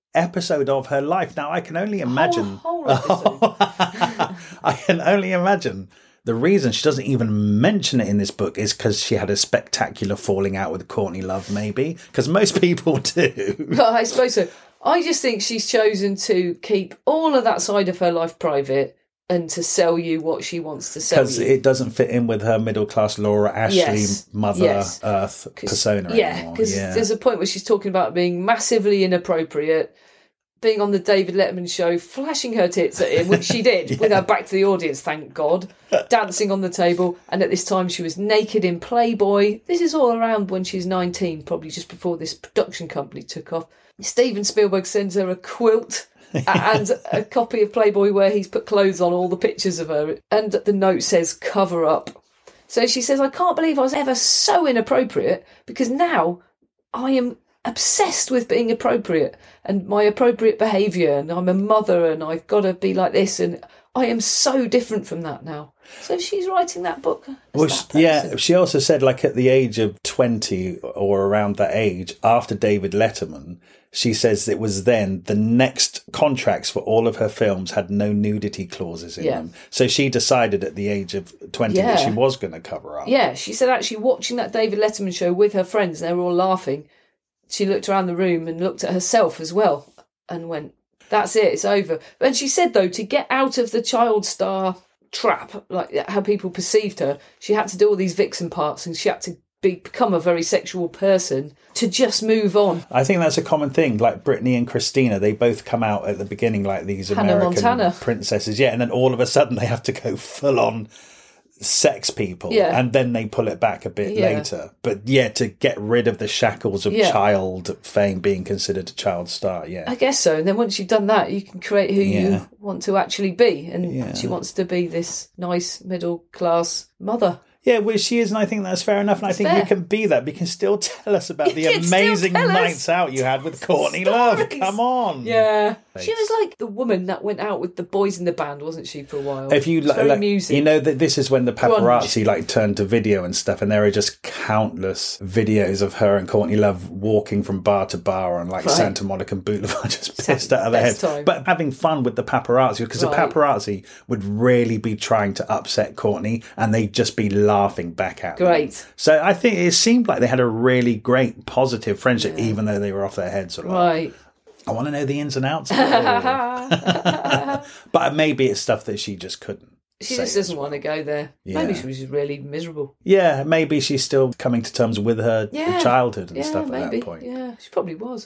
Speaker 1: episode of her life. Now, I can only imagine...
Speaker 2: Whole, whole episode.
Speaker 1: I can only imagine the reason she doesn't even mention it in this book is because she had a spectacular falling out with Courtney Love, maybe. Because most people do.
Speaker 2: Well, I suppose so. I just think she's chosen to keep all of that side of her life private and to sell you what she wants to sell you.
Speaker 1: Because it doesn't fit in with her middle-class Laura Ashley,
Speaker 2: yes.
Speaker 1: Mother
Speaker 2: yes.
Speaker 1: Earth persona
Speaker 2: yeah,
Speaker 1: anymore.
Speaker 2: Because
Speaker 1: yeah,
Speaker 2: there's a point where she's talking about being massively inappropriate, being on the David Letterman show, flashing her tits at him, which she did, yeah. with her back to the audience, thank God, dancing on the table, and at this time she was naked in Playboy. This is all around when she's nineteen, probably just before this production company took off. Steven Spielberg sends her a quilt and a copy of Playboy where he's put clothes on all the pictures of her, and the note says cover up. So she says, I can't believe I was ever so inappropriate, because now I am obsessed with being appropriate and my appropriate behaviour, and I'm a mother and I've got to be like this, and I am so different from that now. So she's writing that book.
Speaker 1: Well, that yeah, she also said, like, at the age of twenty or around that age, after David Letterman, she says it was then the next contracts for all of her films had no nudity clauses in
Speaker 2: yeah.
Speaker 1: them. So she decided at the age of twenty yeah. that she was going to cover up.
Speaker 2: Yeah, she said actually watching that David Letterman show with her friends, they were all laughing. She looked around the room and looked at herself as well and went, that's it, it's over. And she said, though, to get out of the child star trap, like how people perceived her, she had to do all these vixen parts and she had to be, become a very sexual person to just move on.
Speaker 1: I think that's a common thing. Like Britney and Christina, they both come out at the beginning like these
Speaker 2: Hannah
Speaker 1: American
Speaker 2: Montana.
Speaker 1: princesses. Yeah, and then all of a sudden they have to go full on sex people,
Speaker 2: yeah.
Speaker 1: and then they pull it back a bit
Speaker 2: yeah.
Speaker 1: later. But yeah, to get rid of the shackles of yeah. child fame, being considered a child star, yeah.
Speaker 2: I guess so. And then once you've done that, you can create who
Speaker 1: yeah.
Speaker 2: you want to actually be. And
Speaker 1: yeah.
Speaker 2: she wants to be this nice middle class mother.
Speaker 1: Yeah, well, she is, and I think that's fair enough. And
Speaker 2: it's
Speaker 1: I think
Speaker 2: fair.
Speaker 1: you can be that. But you can still tell us about
Speaker 2: You
Speaker 1: the
Speaker 2: can
Speaker 1: amazing
Speaker 2: still tell us
Speaker 1: nights out you had with Courtney
Speaker 2: stories.
Speaker 1: Love. Come on.
Speaker 2: Yeah. She was like the woman that went out with the boys in the band, wasn't she, for a while?
Speaker 1: If you like, like
Speaker 2: music.
Speaker 1: you know that this is when the paparazzi
Speaker 2: Grunge.
Speaker 1: like turned to video and stuff, and there are just countless videos of her and Courtney Love walking from bar to bar on like
Speaker 2: right.
Speaker 1: Santa Monica Boulevard, just pissed out of their heads,
Speaker 2: time.
Speaker 1: but having fun with the paparazzi, because
Speaker 2: right.
Speaker 1: the paparazzi would really be trying to upset Courtney, and they'd just be laughing back at
Speaker 2: Great.
Speaker 1: them. So I think it seemed like they had a really great, positive friendship, yeah. even though they were off their heads a lot.
Speaker 2: Right.
Speaker 1: I want to know the ins and outs of it. But maybe it's stuff that she just couldn't.
Speaker 2: She just doesn't want to go there.
Speaker 1: Yeah.
Speaker 2: Maybe she was just really miserable.
Speaker 1: Yeah, maybe she's still coming to terms with her
Speaker 2: yeah.
Speaker 1: childhood and
Speaker 2: yeah,
Speaker 1: stuff at
Speaker 2: maybe.
Speaker 1: that point.
Speaker 2: Yeah, she probably was.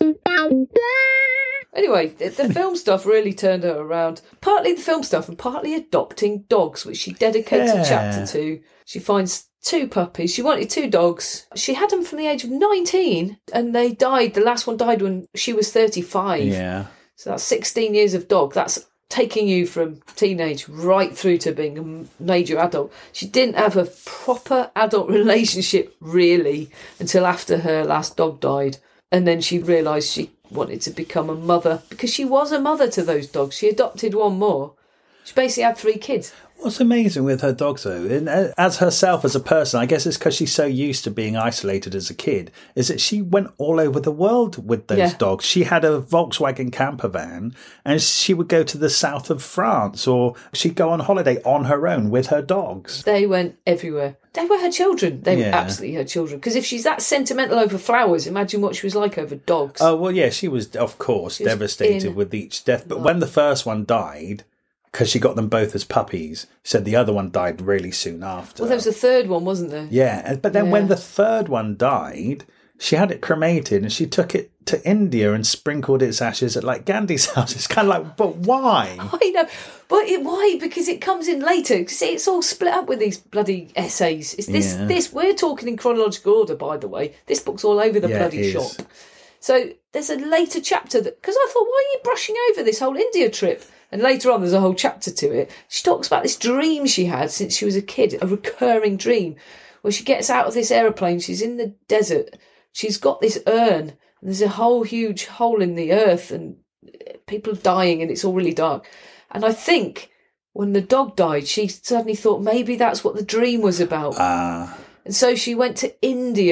Speaker 2: Anyway, the, the film stuff really turned her around. Partly the film stuff and partly adopting dogs, which she dedicates
Speaker 1: yeah.
Speaker 2: a chapter to. She finds two puppies. She wanted two dogs. She had them from the age of nineteen, and they died. The last one died when she was thirty-five.
Speaker 1: Yeah.
Speaker 2: So that's sixteen years of dog. That's taking you from teenage right through to being a major adult. She didn't have a proper adult relationship, really, until after her last dog died. And then she realised she wanted to become a mother, because she was a mother to those dogs. She adopted one more. She basically had three kids.
Speaker 1: What's amazing with her dogs, though, and as herself as a person, I guess it's because she's so used to being isolated as a kid, is that she went all over the world with those
Speaker 2: yeah.
Speaker 1: dogs. She had a Volkswagen camper van, and she would go to the south of France, or she'd go on holiday on her own with her dogs.
Speaker 2: They went everywhere. They were her children. They
Speaker 1: yeah.
Speaker 2: were absolutely her children. Because if she's that sentimental over flowers, imagine what she was like over dogs.
Speaker 1: Oh, well, yeah, she was, of course,
Speaker 2: she was
Speaker 1: devastated
Speaker 2: in...
Speaker 1: with each death. But when the first one died, because she got them both as puppies, said the other one died really soon after.
Speaker 2: Well, there was a third one, wasn't there?
Speaker 1: Yeah, but then
Speaker 2: yeah.
Speaker 1: when the third one died, she had it cremated and she took it to India and sprinkled its ashes at like Gandhi's house. It's kind of like, but why?
Speaker 2: I know, but it, why? Because it comes in later. Because it's all split up with these bloody essays. It's this,
Speaker 1: Yeah.
Speaker 2: this. We're talking in chronological order, by the way. This book's all over the
Speaker 1: Yeah,
Speaker 2: bloody
Speaker 1: it is.
Speaker 2: shop. So there's a later chapter that, because I thought, why are you brushing over this whole India trip? And later on, there's a whole chapter to it. She talks about this dream she had since she was a kid, a recurring dream, where she gets out of this aeroplane, she's in the desert, she's got this urn, and there's a whole huge hole in the earth, and people are dying, and it's all really dark. And I think when the dog died, she suddenly thought maybe that's what the dream was about.
Speaker 1: Ah.
Speaker 2: And so she went to India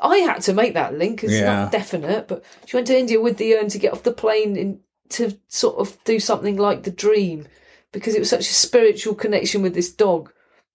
Speaker 2: I had to make that link. It's
Speaker 1: Yeah.
Speaker 2: not definite, but she went to India with the urn to get off the plane in, to sort of do something like the dream, because it was such a spiritual connection with this dog.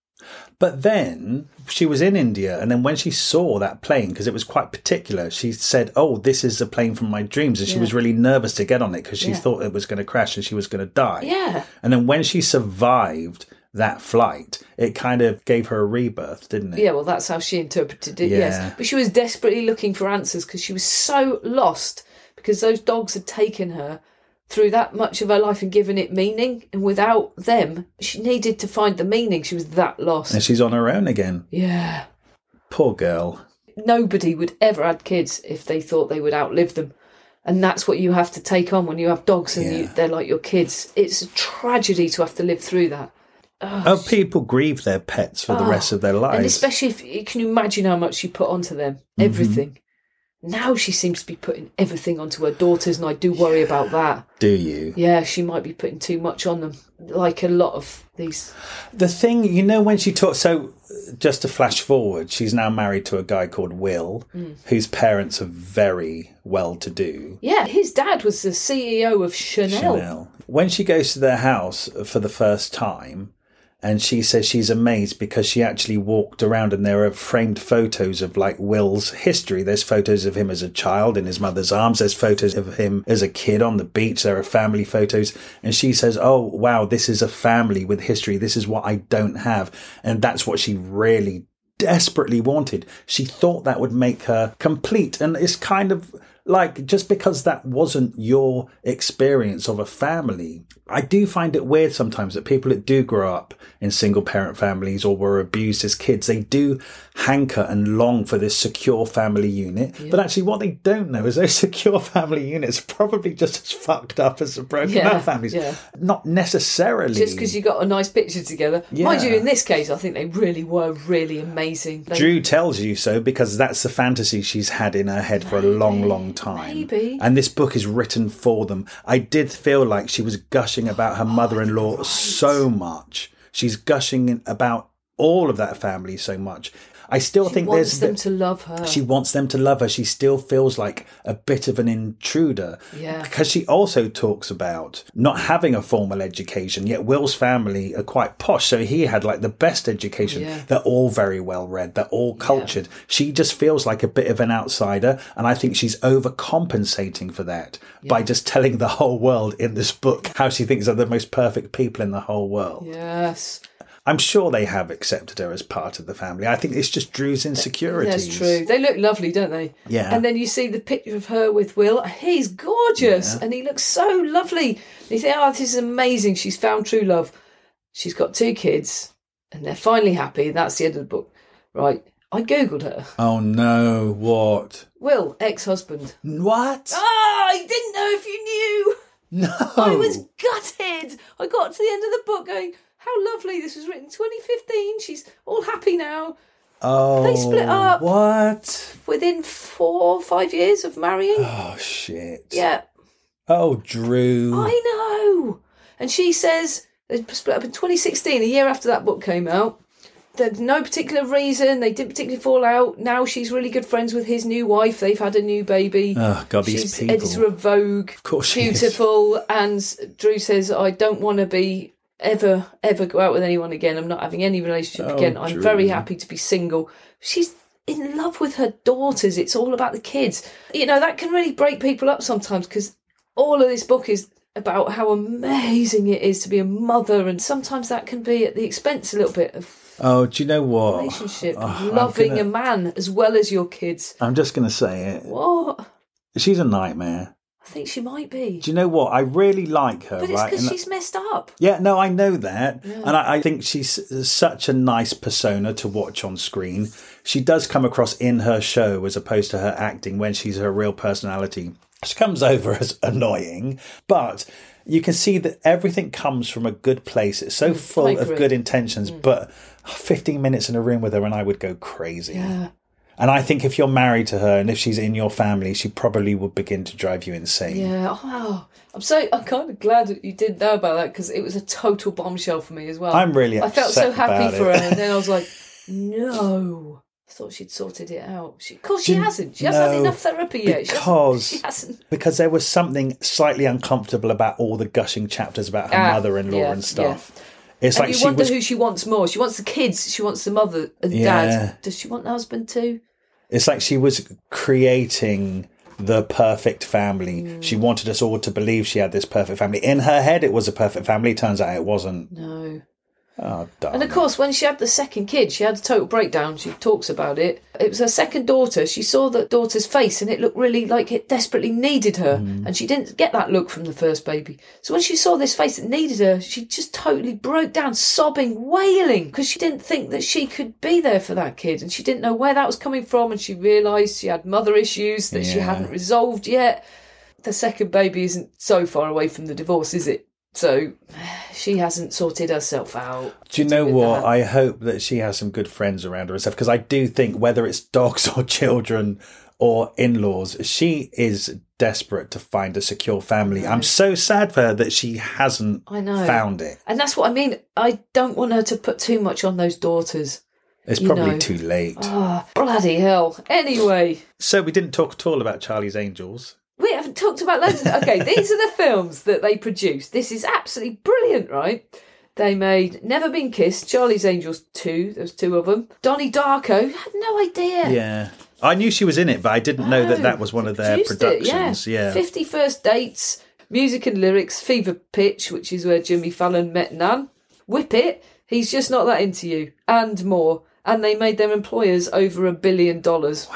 Speaker 1: But then she was in India, and then when she saw that plane, because it was quite particular, she said, oh, this is a plane from my dreams. And she
Speaker 2: Yeah.
Speaker 1: was really nervous to get on it because she
Speaker 2: Yeah.
Speaker 1: thought it was going to crash and she was going to die.
Speaker 2: Yeah.
Speaker 1: And then when she survived that flight, it kind of gave her a rebirth, didn't it?
Speaker 2: Yeah, well, that's how she interpreted it,
Speaker 1: Yeah.
Speaker 2: yes. But she was desperately looking for answers because she was so lost, because those dogs had taken her through that much of her life and given it meaning. And without them, she needed to find the meaning. She was that lost.
Speaker 1: And she's on her own again.
Speaker 2: Yeah.
Speaker 1: Poor girl.
Speaker 2: Nobody would ever have kids if they thought they would outlive them. And that's what you have to take on when you have dogs and
Speaker 1: Yeah.
Speaker 2: you, they're like your kids. It's a tragedy to have to live through that.
Speaker 1: Oh, people grieve their pets for the
Speaker 2: Oh,
Speaker 1: rest of their lives.
Speaker 2: And especially if you can imagine how much she put onto them, everything. Now she seems to be putting everything onto her daughters, and I do worry about that.
Speaker 1: Do you?
Speaker 2: Yeah, she might be putting too much on them, like a lot of these.
Speaker 1: The thing, you know, when she talks, so just to flash forward, she's now married to a guy called Will,
Speaker 2: Mm.
Speaker 1: whose parents are very well to do.
Speaker 2: Yeah, his dad was the C E O of Chanel.
Speaker 1: Chanel. When she goes to their house for the first time, and she says she's amazed because she actually walked around and there are framed photos of like Will's history. There's photos of him as a child in his mother's arms. There's photos of him as a kid on the beach. There are family photos. And she says, oh, wow, this is a family with history. This is what I don't have. And that's what she really desperately wanted. She thought that would make her complete. And it's kind of like, just because that wasn't your experience of a family, I do find it weird sometimes that people that do grow up in single parent families or were abused as kids, they do hanker and long for this secure family unit. Yeah. But actually what they don't know is those secure family units are probably just as fucked up as the broken
Speaker 2: Yeah,
Speaker 1: up families.
Speaker 2: yeah.
Speaker 1: Not necessarily.
Speaker 2: Just because you got a nice picture together.
Speaker 1: Yeah.
Speaker 2: Mind you, in this case, I think they really were really amazing. They,
Speaker 1: Drew tells you so because that's the fantasy she's had in her head for a long, long time.
Speaker 2: Maybe.
Speaker 1: And this book is written for them. I did feel like she was gushing about her mother-in-law
Speaker 2: right.
Speaker 1: so much. She's gushing about all of that family so much. I still
Speaker 2: she
Speaker 1: think
Speaker 2: wants
Speaker 1: there's
Speaker 2: them to love her.
Speaker 1: She wants them to love her. She still feels like a bit of an intruder.
Speaker 2: Yeah.
Speaker 1: Because she also talks about not having a formal education, yet Will's family are quite posh. So he had like the best education.
Speaker 2: Yeah.
Speaker 1: They're all very well read. They're all cultured. Yeah. She just feels like a bit of an outsider. And I think she's overcompensating for that yeah. by just telling the whole world in this book how she thinks they're the most perfect people in the whole world.
Speaker 2: Yes.
Speaker 1: I'm sure they have accepted her as part of the family. I think it's just Drew's insecurities.
Speaker 2: That's true. They look lovely, don't they?
Speaker 1: Yeah.
Speaker 2: And then you see the picture of her with Will. He's gorgeous.
Speaker 1: Yeah.
Speaker 2: And he looks so lovely. And you think, oh, this is amazing. She's found true love. She's got two kids. And they're finally happy. And that's the end of the book. Right. I Googled her.
Speaker 1: Oh, no. What?
Speaker 2: Will, ex-husband.
Speaker 1: What?
Speaker 2: Ah, I didn't know if you knew.
Speaker 1: No.
Speaker 2: I was gutted. I got to the end of the book going, how lovely. This was written twenty fifteen. She's all happy now.
Speaker 1: Oh,
Speaker 2: they split up.
Speaker 1: What?
Speaker 2: Within four or five years of marrying.
Speaker 1: Oh, shit.
Speaker 2: Yeah.
Speaker 1: Oh, Drew.
Speaker 2: I know. And she says they split up in twenty sixteen, a year after that book came out. There's no particular reason. They didn't particularly fall out. Now she's really good friends with his new wife. They've had a new baby.
Speaker 1: Oh, God, these
Speaker 2: she's
Speaker 1: people.
Speaker 2: Editor of Vogue.
Speaker 1: Of course she is.
Speaker 2: Beautiful. And Drew says, I don't want to be ever, ever go out with anyone again. I'm not having any relationship
Speaker 1: Oh,
Speaker 2: again. I'm
Speaker 1: Drew.
Speaker 2: very happy to be single. She's in love with her daughters. It's all about the kids. You know, that can really break people up sometimes because all of this book is about how amazing it is to be a mother, and sometimes that can be at the expense a little bit of
Speaker 1: Oh, do you know what?
Speaker 2: relationship,
Speaker 1: Oh,
Speaker 2: loving
Speaker 1: gonna,
Speaker 2: a man as well as your kids.
Speaker 1: I'm just going to say it.
Speaker 2: What?
Speaker 1: She's a nightmare.
Speaker 2: I think she might be.
Speaker 1: Do you know what? I really like her,
Speaker 2: But it's
Speaker 1: right?
Speaker 2: because
Speaker 1: And
Speaker 2: she's messed up.
Speaker 1: Yeah, no, I know that.
Speaker 2: Yeah.
Speaker 1: And I, I think she's such a nice persona to watch on screen. She does come across in her show as opposed to her acting when she's her real personality. She comes over as annoying, but you can see that everything comes from a good place. It's so
Speaker 2: Mm,
Speaker 1: full
Speaker 2: I
Speaker 1: of
Speaker 2: agree.
Speaker 1: good intentions,
Speaker 2: Mm.
Speaker 1: but fifteen minutes in a room with her and I would go crazy.
Speaker 2: Yeah.
Speaker 1: And I think if you're married to her and if she's in your family, she probably would begin to drive you insane.
Speaker 2: Yeah. Oh, wow. I'm so. I'm kind of glad that you didn't know about that because it was a total bombshell for me as well.
Speaker 1: I'm really
Speaker 2: I
Speaker 1: upset
Speaker 2: felt so happy
Speaker 1: about
Speaker 2: for
Speaker 1: it.
Speaker 2: her, and then I was like, no. I thought she'd sorted it out. She, of course, she
Speaker 1: Didn't-
Speaker 2: hasn't. She hasn't
Speaker 1: no,
Speaker 2: had enough therapy yet. She
Speaker 1: because-
Speaker 2: hasn't, she hasn't.
Speaker 1: Because there was something slightly uncomfortable about all the gushing chapters about her
Speaker 2: Ah,
Speaker 1: mother-in-law
Speaker 2: yeah,
Speaker 1: and stuff.
Speaker 2: yeah.
Speaker 1: It's
Speaker 2: And
Speaker 1: like
Speaker 2: you
Speaker 1: she
Speaker 2: wonder
Speaker 1: was.
Speaker 2: who she wants more. She wants the kids. She wants the mother and
Speaker 1: Yeah.
Speaker 2: dad. Does she want the husband too?
Speaker 1: It's like she was creating the perfect family.
Speaker 2: Mm.
Speaker 1: She wanted us all to believe she had this perfect family. In her head, it was a perfect family. Turns out it wasn't.
Speaker 2: No.
Speaker 1: Oh, darn.
Speaker 2: And of course, when she had the second kid, she had a total breakdown. She talks about it. It was her second daughter. She saw the daughter's face and it looked really like it desperately needed her.
Speaker 1: Mm.
Speaker 2: And she didn't get that look from the first baby. So when she saw this face that needed her, she just totally broke down, sobbing, wailing, because she didn't think that she could be there for that kid. And she didn't know where that was coming from. And she realised she had mother issues that she
Speaker 1: Yeah.
Speaker 2: hadn't resolved yet. The second baby isn't so far away from the divorce, is it? So she hasn't sorted herself out.
Speaker 1: Do you know
Speaker 2: with
Speaker 1: what?
Speaker 2: that.
Speaker 1: I hope that she has some good friends around her and stuff, because I do think whether it's dogs or children or in-laws, she is desperate to find a secure family. I'm so sad for her that she hasn't
Speaker 2: I know.
Speaker 1: found it.
Speaker 2: And that's what I mean. I don't want her to put too much on those daughters.
Speaker 1: It's
Speaker 2: You
Speaker 1: probably
Speaker 2: know.
Speaker 1: too late.
Speaker 2: Ah, bloody hell. Anyway,
Speaker 1: So we didn't talk at all about Charlie's Angels.
Speaker 2: we haven't talked about loads of... Okay, these are the films that they produced. This is absolutely brilliant, right? They made Never Been Kissed, Charlie's Angels two, there's two of them. Donnie Darko, had no idea.
Speaker 1: Yeah. I knew she was in it, but I didn't know that
Speaker 2: Oh,
Speaker 1: that was one of their
Speaker 2: produced it,
Speaker 1: productions.
Speaker 2: yeah.
Speaker 1: yeah.
Speaker 2: fifty First Dates, Music and Lyrics, Fever Pitch, which is where Jimmy Fallon met Nan. Whip It, He's Just Not That Into You, and more. And they made their employers over a billion dollars.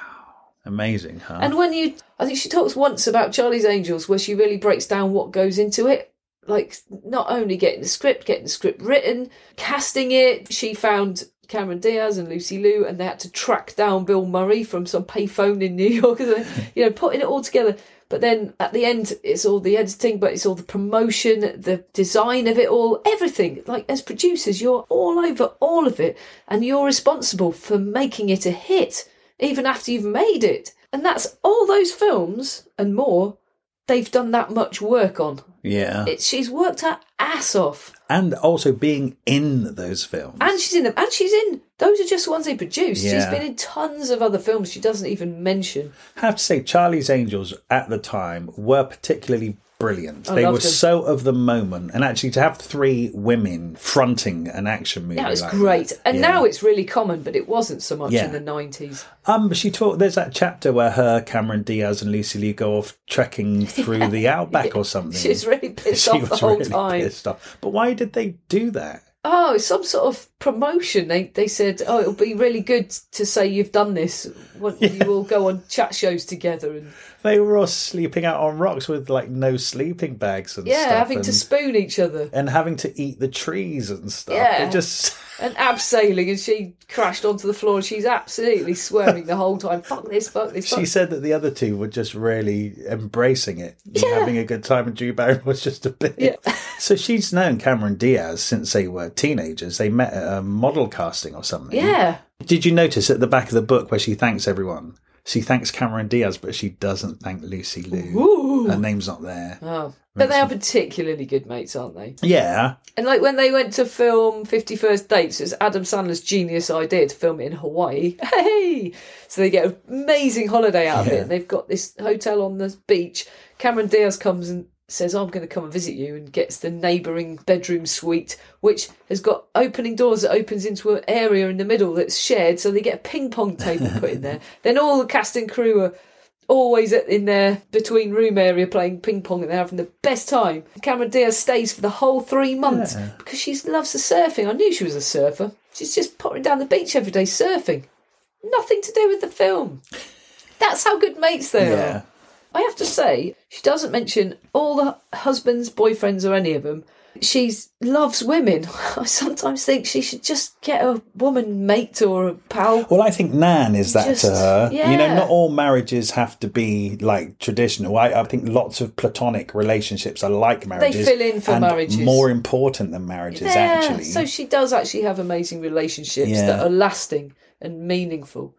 Speaker 1: Amazing, huh?
Speaker 2: And when you... I think she talks once about Charlie's Angels where she really breaks down what goes into it. Like, not only getting the script, getting the script written, casting it. She found Cameron Diaz and Lucy Liu, and they had to track down Bill Murray from some payphone in New York. You know, putting it all together. But then at the end, it's all the editing, but it's all the promotion, the design of it all, everything. Like, as producers, you're all over all of it, and you're responsible for making it a hit, even after you've made it. And that's all those films and more they've done that much work on.
Speaker 1: yeah.
Speaker 2: It, she's worked her ass off.
Speaker 1: And also being in those films.
Speaker 2: And she's in them. And she's in... Those are just the ones they produced. She's
Speaker 1: Yeah.
Speaker 2: been in tons of other films she doesn't even mention.
Speaker 1: I have to say, Charlie's Angels at the time were particularly brilliant.
Speaker 2: I
Speaker 1: they were
Speaker 2: loved them.
Speaker 1: so of the moment. And actually to have three women fronting an action movie.
Speaker 2: Yeah, it was
Speaker 1: like
Speaker 2: great.
Speaker 1: that,
Speaker 2: And
Speaker 1: yeah.
Speaker 2: now it's really common, but it wasn't so much
Speaker 1: Yeah.
Speaker 2: in the nineties.
Speaker 1: Um, but she talked. There's that chapter where her, Cameron Diaz, and Lucy Liu go off trekking through the outback or something.
Speaker 2: She was really pissed
Speaker 1: She
Speaker 2: off the
Speaker 1: was
Speaker 2: whole
Speaker 1: really
Speaker 2: time.
Speaker 1: pissed off. But why did they do that?
Speaker 2: Oh, it's some sort of promotion. They they said, oh, it'll be really good to say you've done this. When you all go on chat shows together. And
Speaker 1: They were all sleeping out on rocks with like no sleeping bags and
Speaker 2: yeah,
Speaker 1: stuff.
Speaker 2: having
Speaker 1: and,
Speaker 2: to spoon each other.
Speaker 1: and having to eat the trees and stuff.
Speaker 2: Yeah.
Speaker 1: It just
Speaker 2: And abseiling, and she crashed onto the floor. And she's absolutely swearing the whole time. Fuck this, fuck this. Fuck.
Speaker 1: She said that the other two were just really embracing it, and
Speaker 2: Yeah.
Speaker 1: having a good time, and Drew Barrymore was just a bit.
Speaker 2: Yeah.
Speaker 1: So she's known Cameron Diaz since they were teenagers. They met at a model casting or something.
Speaker 2: Yeah.
Speaker 1: Did you notice at the back of the book where she thanks everyone? She thanks Cameron Diaz, but she doesn't thank Lucy Liu.
Speaker 2: Ooh.
Speaker 1: Her name's not there.
Speaker 2: Oh. But they are particularly good mates, aren't they?
Speaker 1: Yeah.
Speaker 2: And like when they went to film fifty First Dates, it's Adam Sandler's genius idea to film it in Hawaii. Hey! So they get an amazing holiday out of
Speaker 1: Yeah.
Speaker 2: it. And they've got this hotel on the beach. Cameron Diaz comes and says, oh, I'm going to come and visit you, and gets the neighbouring bedroom suite, which has got opening doors that opens into an area in the middle that's shared. So they get a ping pong table put in there. Then all the cast and crew are always at, in their between room area playing ping pong, and they're having the best time. Cameron Diaz stays for the whole three months
Speaker 1: Yeah.
Speaker 2: because she loves the surfing. I knew she was a surfer. She's just pottering down the beach every day surfing. Nothing to do with the film. That's how good mates they
Speaker 1: Yeah.
Speaker 2: are. I have to say, she doesn't mention all the husbands, boyfriends, or any of them. She loves women. I sometimes think she should just get a woman mate or a pal.
Speaker 1: Well, I think Nan is that
Speaker 2: Just-
Speaker 1: to her. You know,
Speaker 2: yeah.
Speaker 1: not all marriages have to be like traditional. I, I think lots of platonic relationships are like marriages.
Speaker 2: fill in for
Speaker 1: and
Speaker 2: marriages.
Speaker 1: more important than marriages,
Speaker 2: Yeah,
Speaker 1: actually.
Speaker 2: so she does actually have amazing relationships
Speaker 1: Yeah.
Speaker 2: that are lasting and meaningful.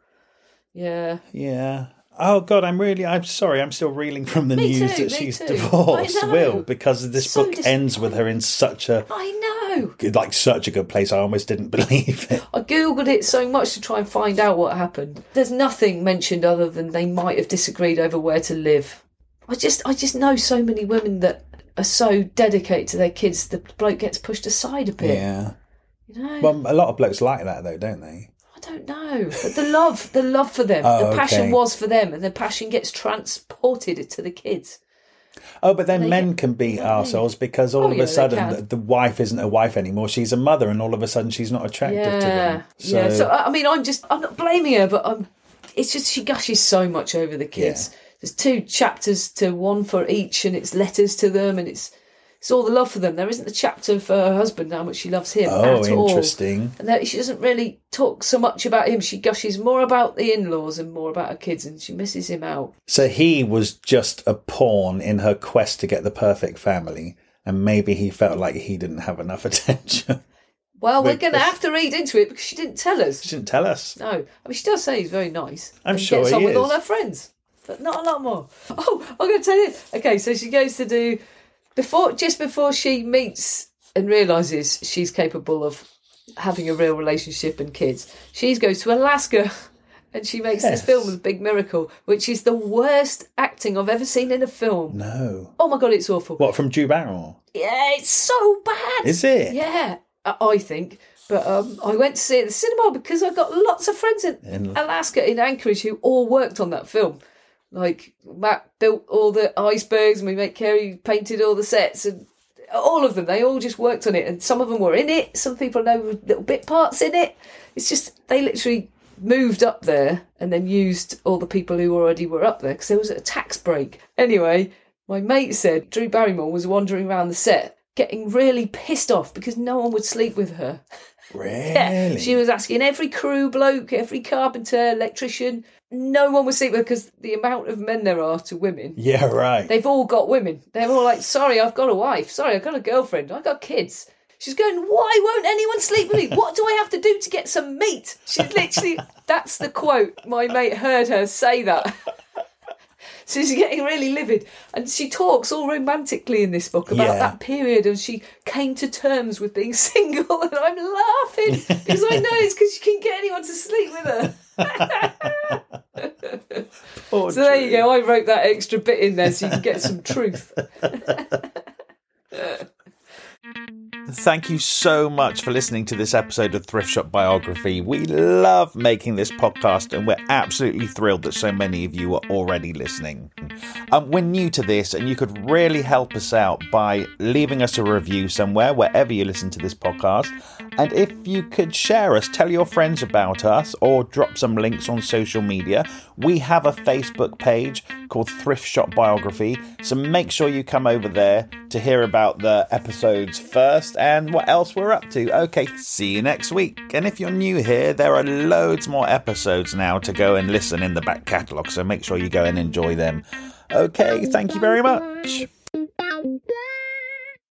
Speaker 2: Yeah.
Speaker 1: Yeah. Oh God, I'm really. I'm sorry. I'm still reeling from the
Speaker 2: Me
Speaker 1: news
Speaker 2: too,
Speaker 1: that
Speaker 2: me
Speaker 1: she's
Speaker 2: too.
Speaker 1: divorced,
Speaker 2: I know.
Speaker 1: Will, because this
Speaker 2: So
Speaker 1: book ends with her in such a
Speaker 2: I know. know.
Speaker 1: Like such a good place, I almost didn't believe it.
Speaker 2: I googled it so much to try and find out what happened. There's nothing mentioned other than they might have disagreed over where to live. I just, I just know so many women that are so dedicated to their kids, the bloke gets pushed aside a bit.
Speaker 1: Yeah.
Speaker 2: You know?
Speaker 1: Well, a lot of blokes like that though, don't they?
Speaker 2: I don't know. But the love, the love for them,
Speaker 1: Oh,
Speaker 2: the passion
Speaker 1: okay.
Speaker 2: was for them, and the passion gets transported to the kids.
Speaker 1: Oh, but then
Speaker 2: They
Speaker 1: men
Speaker 2: get-
Speaker 1: can be
Speaker 2: they-
Speaker 1: arseholes because all
Speaker 2: Oh,
Speaker 1: of
Speaker 2: yeah,
Speaker 1: a
Speaker 2: they
Speaker 1: sudden
Speaker 2: can.
Speaker 1: the, the wife isn't a wife anymore. She's a mother, and all of a sudden she's not attractive
Speaker 2: Yeah,
Speaker 1: to them. So,
Speaker 2: yeah. So I I mean, I'm just, I'm not blaming her, but I'm. It's just she gushes so much over the kids.
Speaker 1: Yeah.
Speaker 2: There's two chapters to one for each, and it's letters to them, and it's it's all the love for them. There isn't a chapter for her husband, how much she loves him
Speaker 1: oh,
Speaker 2: at all.
Speaker 1: interesting.
Speaker 2: And that she doesn't really talk so much about him. She gushes more about the in-laws and more about her kids, and she misses him out.
Speaker 1: So he was just a pawn in her quest to get the perfect family, and maybe he felt like he didn't have enough attention.
Speaker 2: Well, we're
Speaker 1: Because-
Speaker 2: going to have to read into it because she didn't tell us.
Speaker 1: She didn't tell us.
Speaker 2: No, I mean she does say he's very nice.
Speaker 1: I'm
Speaker 2: and
Speaker 1: sure
Speaker 2: gets
Speaker 1: he
Speaker 2: on with
Speaker 1: is.
Speaker 2: all her friends, but not a lot more. Oh, I'm going to tell you. Okay, so she goes to do before, just before she meets and realizes she's capable of having a real relationship and kids. She goes to Alaska, and she makes
Speaker 1: Yes.
Speaker 2: this film, The Big Miracle, which is the worst acting I've ever seen in a film.
Speaker 1: No.
Speaker 2: Oh my god, it's awful.
Speaker 1: What, from Drew Barrymore?
Speaker 2: Yeah, it's so bad.
Speaker 1: Is it?
Speaker 2: Yeah, I I think. But um, I went to see it at the cinema because I got lots of friends in,
Speaker 1: In-
Speaker 2: Alaska, in Anchorage, who all worked on that film. Like, Matt built all the icebergs, and we made Kerry painted all the sets, and all of them, they all just worked on it. And some of them were in it, some people know little bit parts in it. It's just, they literally moved up there and then used all the people who already were up there because there was a tax break. Anyway, my mate said Drew Barrymore was wandering around the set getting really pissed off because no one would sleep with her.
Speaker 1: Really?
Speaker 2: Yeah, she was asking every crew bloke, every carpenter, electrician, no one would sleep with her because the amount of men there are to women.
Speaker 1: Yeah, right.
Speaker 2: They've all got women. They're all like, sorry, I've got a wife. Sorry, I've got a girlfriend. I've got kids. She's going, why won't anyone sleep with me? What do I have to do to get some meat? She's literally, that's the quote. My mate heard her say that. So she's getting really livid. And she talks all romantically in this book about
Speaker 1: Yeah.
Speaker 2: that period, and she came to terms with being single. And I'm laughing because I know it's because she couldn't get anyone to sleep with her.
Speaker 1: Poor
Speaker 2: So there you
Speaker 1: Drew.
Speaker 2: go. I wrote that extra bit in there so you can get some truth.
Speaker 3: Thank you so much for listening to this episode of Thrift Shop Biography. We love making this podcast, and we're absolutely thrilled that so many of you are already listening. Um, we're new to this, and you could really help us out by leaving us a review somewhere, wherever you listen to this podcast. And if you could share us, tell your friends about us, or drop some links on social media. We have a Facebook page called Thrift Shop Biography, so make sure you come over there to hear about the episodes first and what else we're up to. Okay, see you next week. And if you're new here, there are loads more episodes now to go and listen in the back catalogue, so make sure you go and enjoy them. Okay, thank you very much.